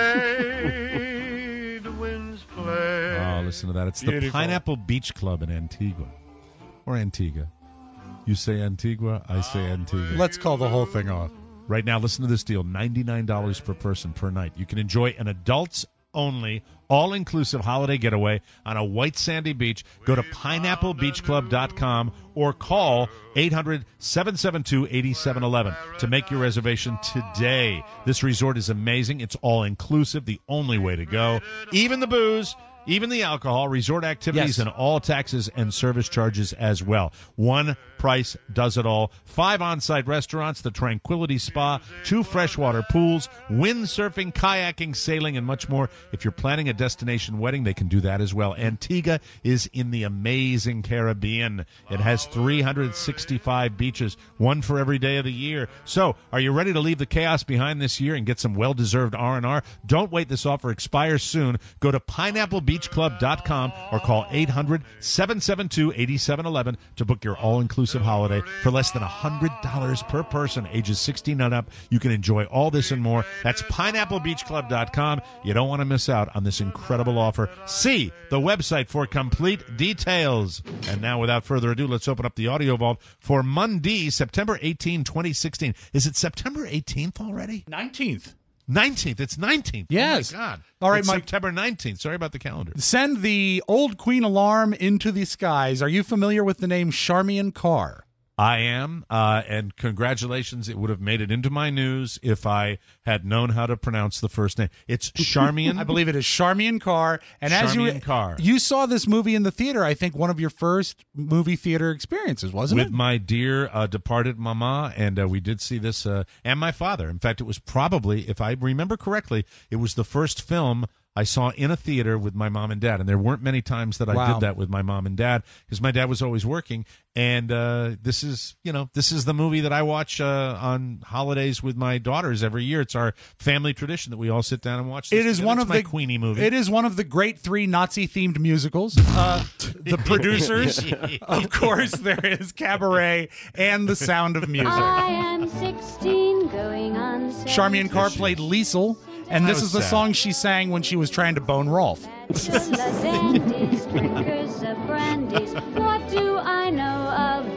trade winds play. Oh, listen to that. It's the Beautiful. Pineapple Beach Club in Antigua. Or Antigua. You say Antigua, I say Antigua. Let's call the whole thing off. Right now, listen to this deal. ninety-nine dollars per person per night. You can enjoy an adults-only, all-inclusive holiday getaway on a white sandy beach. Go to pineapple beach club dot com or call eight hundred, seven seven two, eight seven one one to make your reservation today. This resort is amazing. It's all-inclusive, the only way to go. Even the booze, even the alcohol, resort activities, Yes. and all taxes and service charges as well. One price does it all. Five on-site restaurants, the Tranquility Spa, two freshwater pools, windsurfing, kayaking, sailing, and much more. If you're planning a destination wedding, they can do that as well. Antigua is in the amazing Caribbean. It has three hundred sixty-five beaches, one for every day of the year. So, are you ready to leave the chaos behind this year and get some well-deserved R and R? Don't wait. This offer expires soon. Go to pineapple beach club dot com or call eight hundred, seven seven two, eight seven one one to book your all-inclusive holiday for less than one hundred dollars per person, ages sixteen and up. You can enjoy all this and more. That's pineapple beach club dot com. You don't want to miss out on this incredible offer. See the website for complete details. And now, without further ado, let's open up the Audio Vault for Monday, September eighteenth, twenty sixteen. Is it September eighteenth already? nineteenth. nineteenth. It's nineteenth. Yes. Oh, my God. All right, it's Mike. September nineteenth. Sorry about the calendar. Send the old queen alarm into the skies. Are you familiar with the name Charmian Carr? I am, uh, and congratulations. It would have made it into my news if I had known how to pronounce the first name. It's Charmian. I believe it is Charmian Carr. And as Charmian you Carr. you saw this movie in the theater, I think one of your first movie theater experiences, wasn't With it? my dear uh, departed mama, and uh, we did see this, uh, and my father. In fact, it was probably, if I remember correctly, it was the first film I saw in a theater with my mom and dad. And there weren't many times that I Wow. did that with my mom and dad because my dad was always working. And uh, this is, you know, this is the movie that I watch uh, on holidays with my daughters every year. It's our family tradition that we all sit down and watch this. It is together. one It's of my the Queenie movie. It is one of the great three Nazi-themed musicals. Uh, the producers, of course, there is Cabaret and The Sound of Music. I am sixteen, going on seventeen. Charmian Carr played Liesel, and That this was is the sad. song she sang when she was trying to bone Rolf. Drinkers of brandies, what do I know of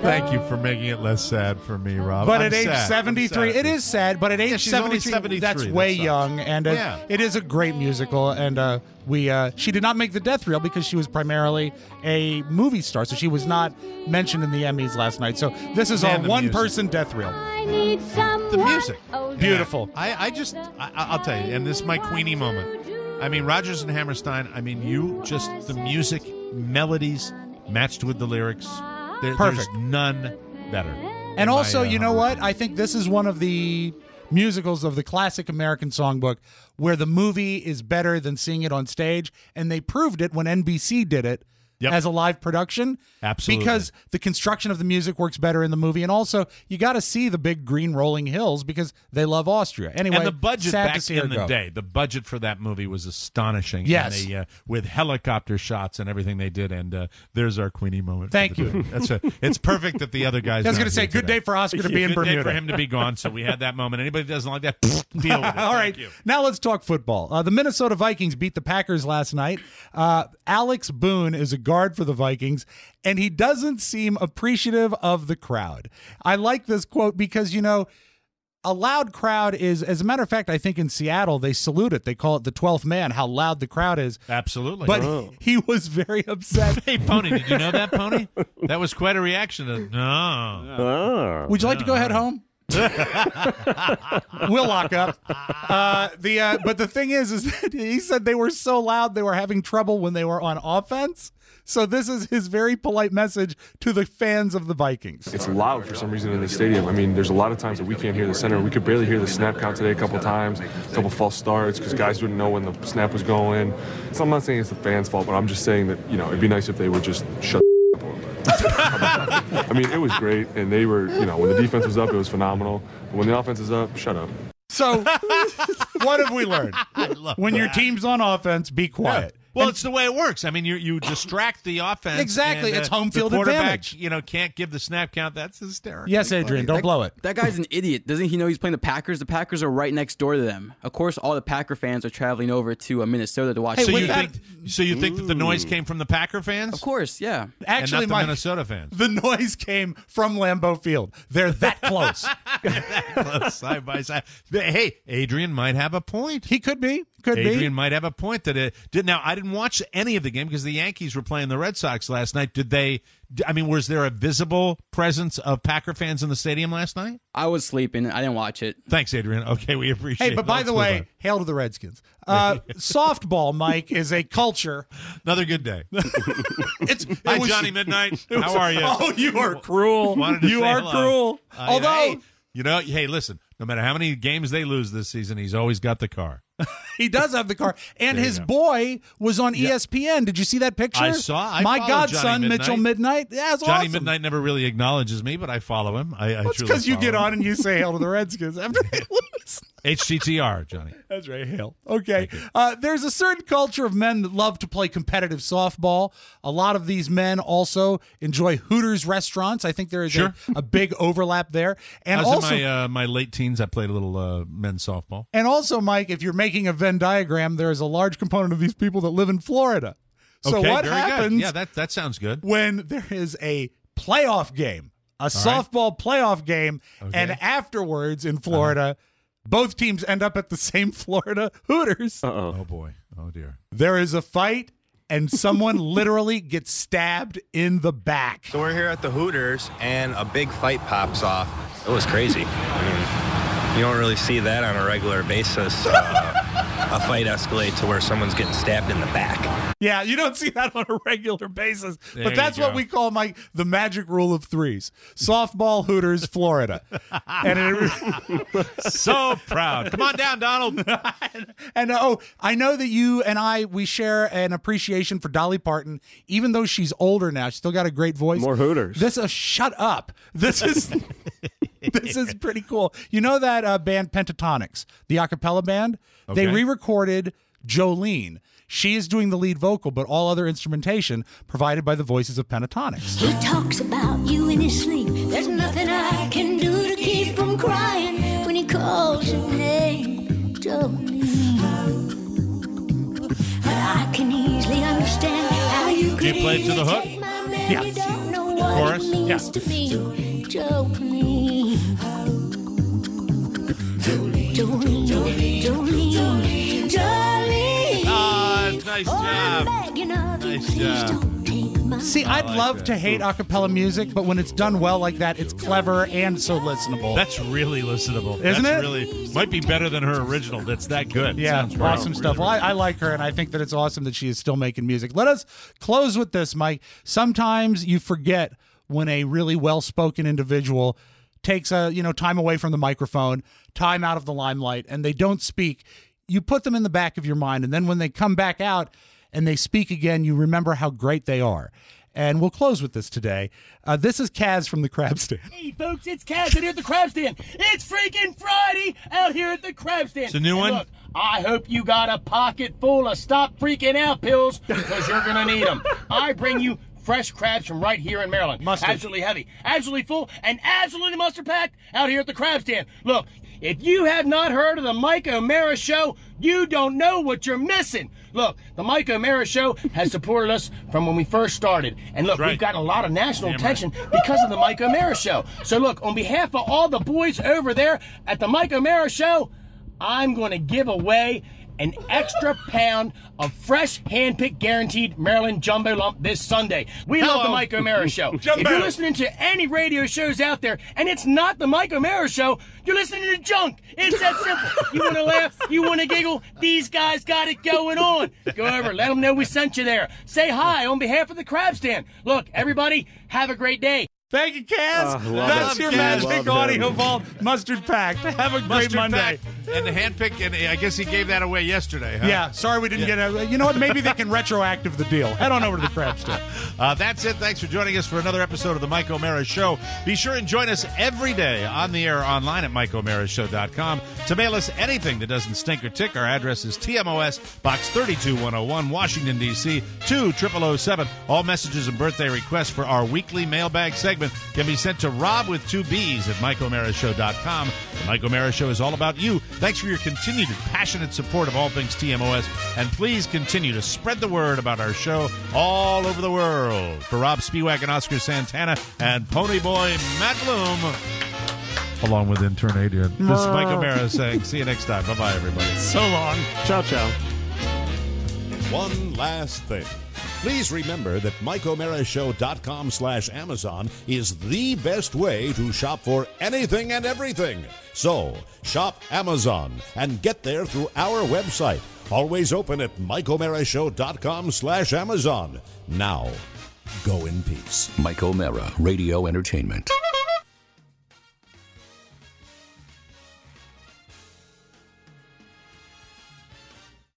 Thank you for making it less sad for me, Rob. But I'm at age sad. seventy-three, I'm sad. it is sad, but at age Yeah, she's only seventy-three, seventy-three. that's That way sucks. young, and uh, Yeah. it is a great musical, and uh, we uh, she did not make the death reel because she was primarily a movie star, so she was not mentioned in the Emmys last night. So this is Man, our the one-person death reel. I need someone. The music. Oh, Beautiful. I, I just, I, I'll tell you, and this is my Queenie moment. I mean, Rodgers and Hammerstein, I mean, you just, the music, melodies matched with the lyrics. There, Perfect. There's none better. And in also, my, uh, you know what? I think this is one of the musicals of the classic American songbook where the movie is better than seeing it on stage, and they proved it when N B C did it as a live production. Absolutely. Because the construction of the music works better in the movie, and also you got to see the big green rolling hills because they love Austria. Anyway, and the budget sad back to see her in the go. day, the budget for that movie was astonishing. Yes. And they, uh, with helicopter shots and everything they did. And uh, there's our Queenie moment. for Thank the you. day. That's a, it's perfect that the other guys. I was going gonna to say, good day for Oscar to be in good Bermuda. Day for him to be gone. So we had that moment. Anybody that doesn't like that, deal with it. All right, now let's talk football. Uh, the Minnesota Vikings beat the Packers last night. Uh, Alex Boone is a guard for the Vikings, and he doesn't seem appreciative of the crowd. I like this quote because, you know, a loud crowd is, as a matter of fact, I think in Seattle, they salute it. They call it the twelfth man, how loud the crowd is. Absolutely. But Oh. he was very upset. Hey, Pony, did you know that, Pony? That was quite a reaction. To, no. Would you like to go head home? We'll lock up. Uh, the uh, but the thing is, is that he said they were so loud they were having trouble when they were on offense. So this is his very polite message to the fans of the Vikings. It's loud for some reason in the stadium. I mean, there's a lot of times that we can't hear the center. We could barely hear the snap count today a couple times, a couple false starts because guys wouldn't know when the snap was going. So I'm not saying it's the fans' fault, but I'm just saying that, you know, it'd be nice if they would just shut up a little bit. I mean, it was great, and they were, you know, when the defense was up, it was phenomenal. But when the offense is up, shut up. So what have we learned? When your that. team's on offense, be quiet. Well, And- it's the way it works. I mean, you you distract the offense. Exactly. and, uh, It's home the field quarterback, advantage. You know, can't give the snap count. That's hysterical. Yes, Adrian, don't that, blow it. That guy's an idiot. Doesn't he know he's playing the Packers? The Packers are right next door to them. Of course, all the Packer fans are traveling over to uh, Minnesota to watch. so the you game. think? So you think that the noise came from the Packer fans? Of course, yeah. Actually, and not the Mike, Minnesota fans. The noise came from Lambeau Field. They're that close. Close, side by side. Hey, Adrian might have a point. He could be. Could Adrian be. might have a point that it did. Now, I didn't watch any of the game because the Yankees were playing the Red Sox last night. Did they? I mean, was there a visible presence of Packer fans in the stadium last night? I was sleeping. I didn't watch it. Thanks, Adrian. Okay, we appreciate it. Hey, but by Let's the move way, on. hail to the Redskins. Uh, softball, Mike, is a culture. Another good day. It's it Hi, was- Johnny Midnight. it was- How are you? Oh, you are cruel. Wanted to You say are hello. cruel. Uh, Although hey, you know, hey, listen. No matter how many games they lose this season, he's always got the car. he does have the car, and There you his go. boy was on E S P N. Did you see that picture? I saw. I My follow godson, Johnny Mitchell Midnight. Yeah, it's Johnny awesome. Midnight never really acknowledges me, but I follow him. I, I Well, it's truly because you follow get him. on and you say hail to the Redskins after they lose. H T T R, Johnny. That's right, hail. Okay. Uh, there's a certain culture of men that love to play competitive softball. A lot of these men also enjoy Hooters restaurants. I think there is Sure. a, a big overlap there. And I was also, in my uh, my late teens. I played a little uh, men's softball. and also, Mike, if you're making a Venn diagram, there is a large component of these people that live in Florida. So okay, what very happens Good. Yeah, that that sounds good. when there is a playoff game, a softball playoff game, and afterwards in Florida, both teams end up at the same Florida Hooters. Uh-oh. Oh boy. Oh dear. There is a fight, and someone literally gets stabbed in the back. So we're here at the Hooters, and a big fight pops off. It was crazy. I mean, you don't really see that on a regular basis. Uh, a fight escalate to where someone's getting stabbed in the back. Yeah, you don't see that on a regular basis. There but that's you what go. we call, Mike, the magic rule of threes. Softball Hooters, Florida. and it, So proud. Come on down, Donald. and oh, I know that you and I, we share an appreciation for Dolly Parton, even though she's older now. She's still got a great voice. More Hooters. This is, shut up. This is... This is pretty cool. You know that uh, band Pentatonics, the a cappella band? They Okay. re-recorded Jolene. She is doing the lead vocal, but all other instrumentation provided by the voices of Pentatonics. He talks about you in his sleep. There's nothing I can do to keep from crying when he calls your name, Jolene. But I can easily understand how you Do could you play it to the hook? irritate my man. You don't know what chorus? Yeah. Jolene. Jolene. Jolene. Jolene. Jolene. Ah, nice job. Nice job. See, I'd like love that. to hate a cappella music, but when it's done well like that, it's clever and so listenable. That's really listenable. Isn't That's it? Really might be better than her original. That's that good. Yeah, Sounds awesome really, stuff. really Well, I, I like her, and I think that it's awesome that she is still making music. Let us close with this, Mike. Sometimes you forget when a really well-spoken individual takes a you know time away from the microphone, time out of the limelight, and they don't speak. You put them in the back of your mind, and then when they come back out and they speak again, you remember how great they are. And we'll close with this today. Uh, this is Kaz from the Crab Stand. Hey, folks, it's Kaz out here at the Crab Stand. It's freaking Friday out here at the Crab Stand. It's a new And one? Look, I hope you got a pocket full of Stop Freaking Out pills, because you're going to need them. I bring you fresh crabs from right here in Maryland. Mustard. Absolutely heavy, absolutely full, and absolutely mustard packed out here at the Crab Stand. Look, if you have not heard of the Mike O'Mara Show, you don't know what you're missing. Look, the Mike O'Mara Show has supported us from when we first started. And look, Right. we've gotten a lot of national Damn attention because of the Mike O'Mara Show. So look, on behalf of all the boys over there at the Mike O'Mara Show, I'm going to give away an extra pound of fresh, hand-picked, guaranteed Maryland Jumbo Lump this Sunday. We love Hello. the Mike O'Mara Show. Jumbo. If you're listening to any radio shows out there, and it's not the Mike O'Mara Show, you're listening to junk. It's that simple. You want to laugh? You want to giggle? These guys got it going on. Go over, let them know we sent you there. Say hi on behalf of the Crab Stand. Look, everybody, have a great day. Thank you, Kaz. Oh, love That's it. your Kaz. magic Love audio him. vault. Mustard packed. Have a great Mustard Monday. pack and the handpick, and I guess he gave that away yesterday, huh? Yeah, sorry we didn't Yeah. get a. You know what? Maybe they can retroactive the deal. Head on over to the Crab Stand. Uh, that's it. Thanks for joining us for another episode of the Mike O'Mara Show. Be sure and join us every day on the air online at mike o'mara show dot com. To mail us anything that doesn't stink or tick, our address is T M O S, Box thirty-two one oh one, Washington, D C, two thousand seven. All messages and birthday requests for our weekly mailbag segment can be sent to Rob with two B's at mike o'mara show dot com. The Mike O'Mara Show is all about you. Thanks for your continued and passionate support of all things T M O S, and please continue to spread the word about our show all over the world. For Rob Spiewak and Oscar Santana and Pony Boy Matt Bloom, along with intern Adrian, this is Mike O'Mara saying see you next time. Bye-bye, everybody. So long. Ciao, ciao. One last thing. Please remember that mike o'mara show dot com slash Amazon is the best way to shop for anything and everything. So, shop Amazon and get there through our website. Always open at mike o'mara show dot com slash Amazon. Now, go in peace. Mike O'Mara, Radio Entertainment.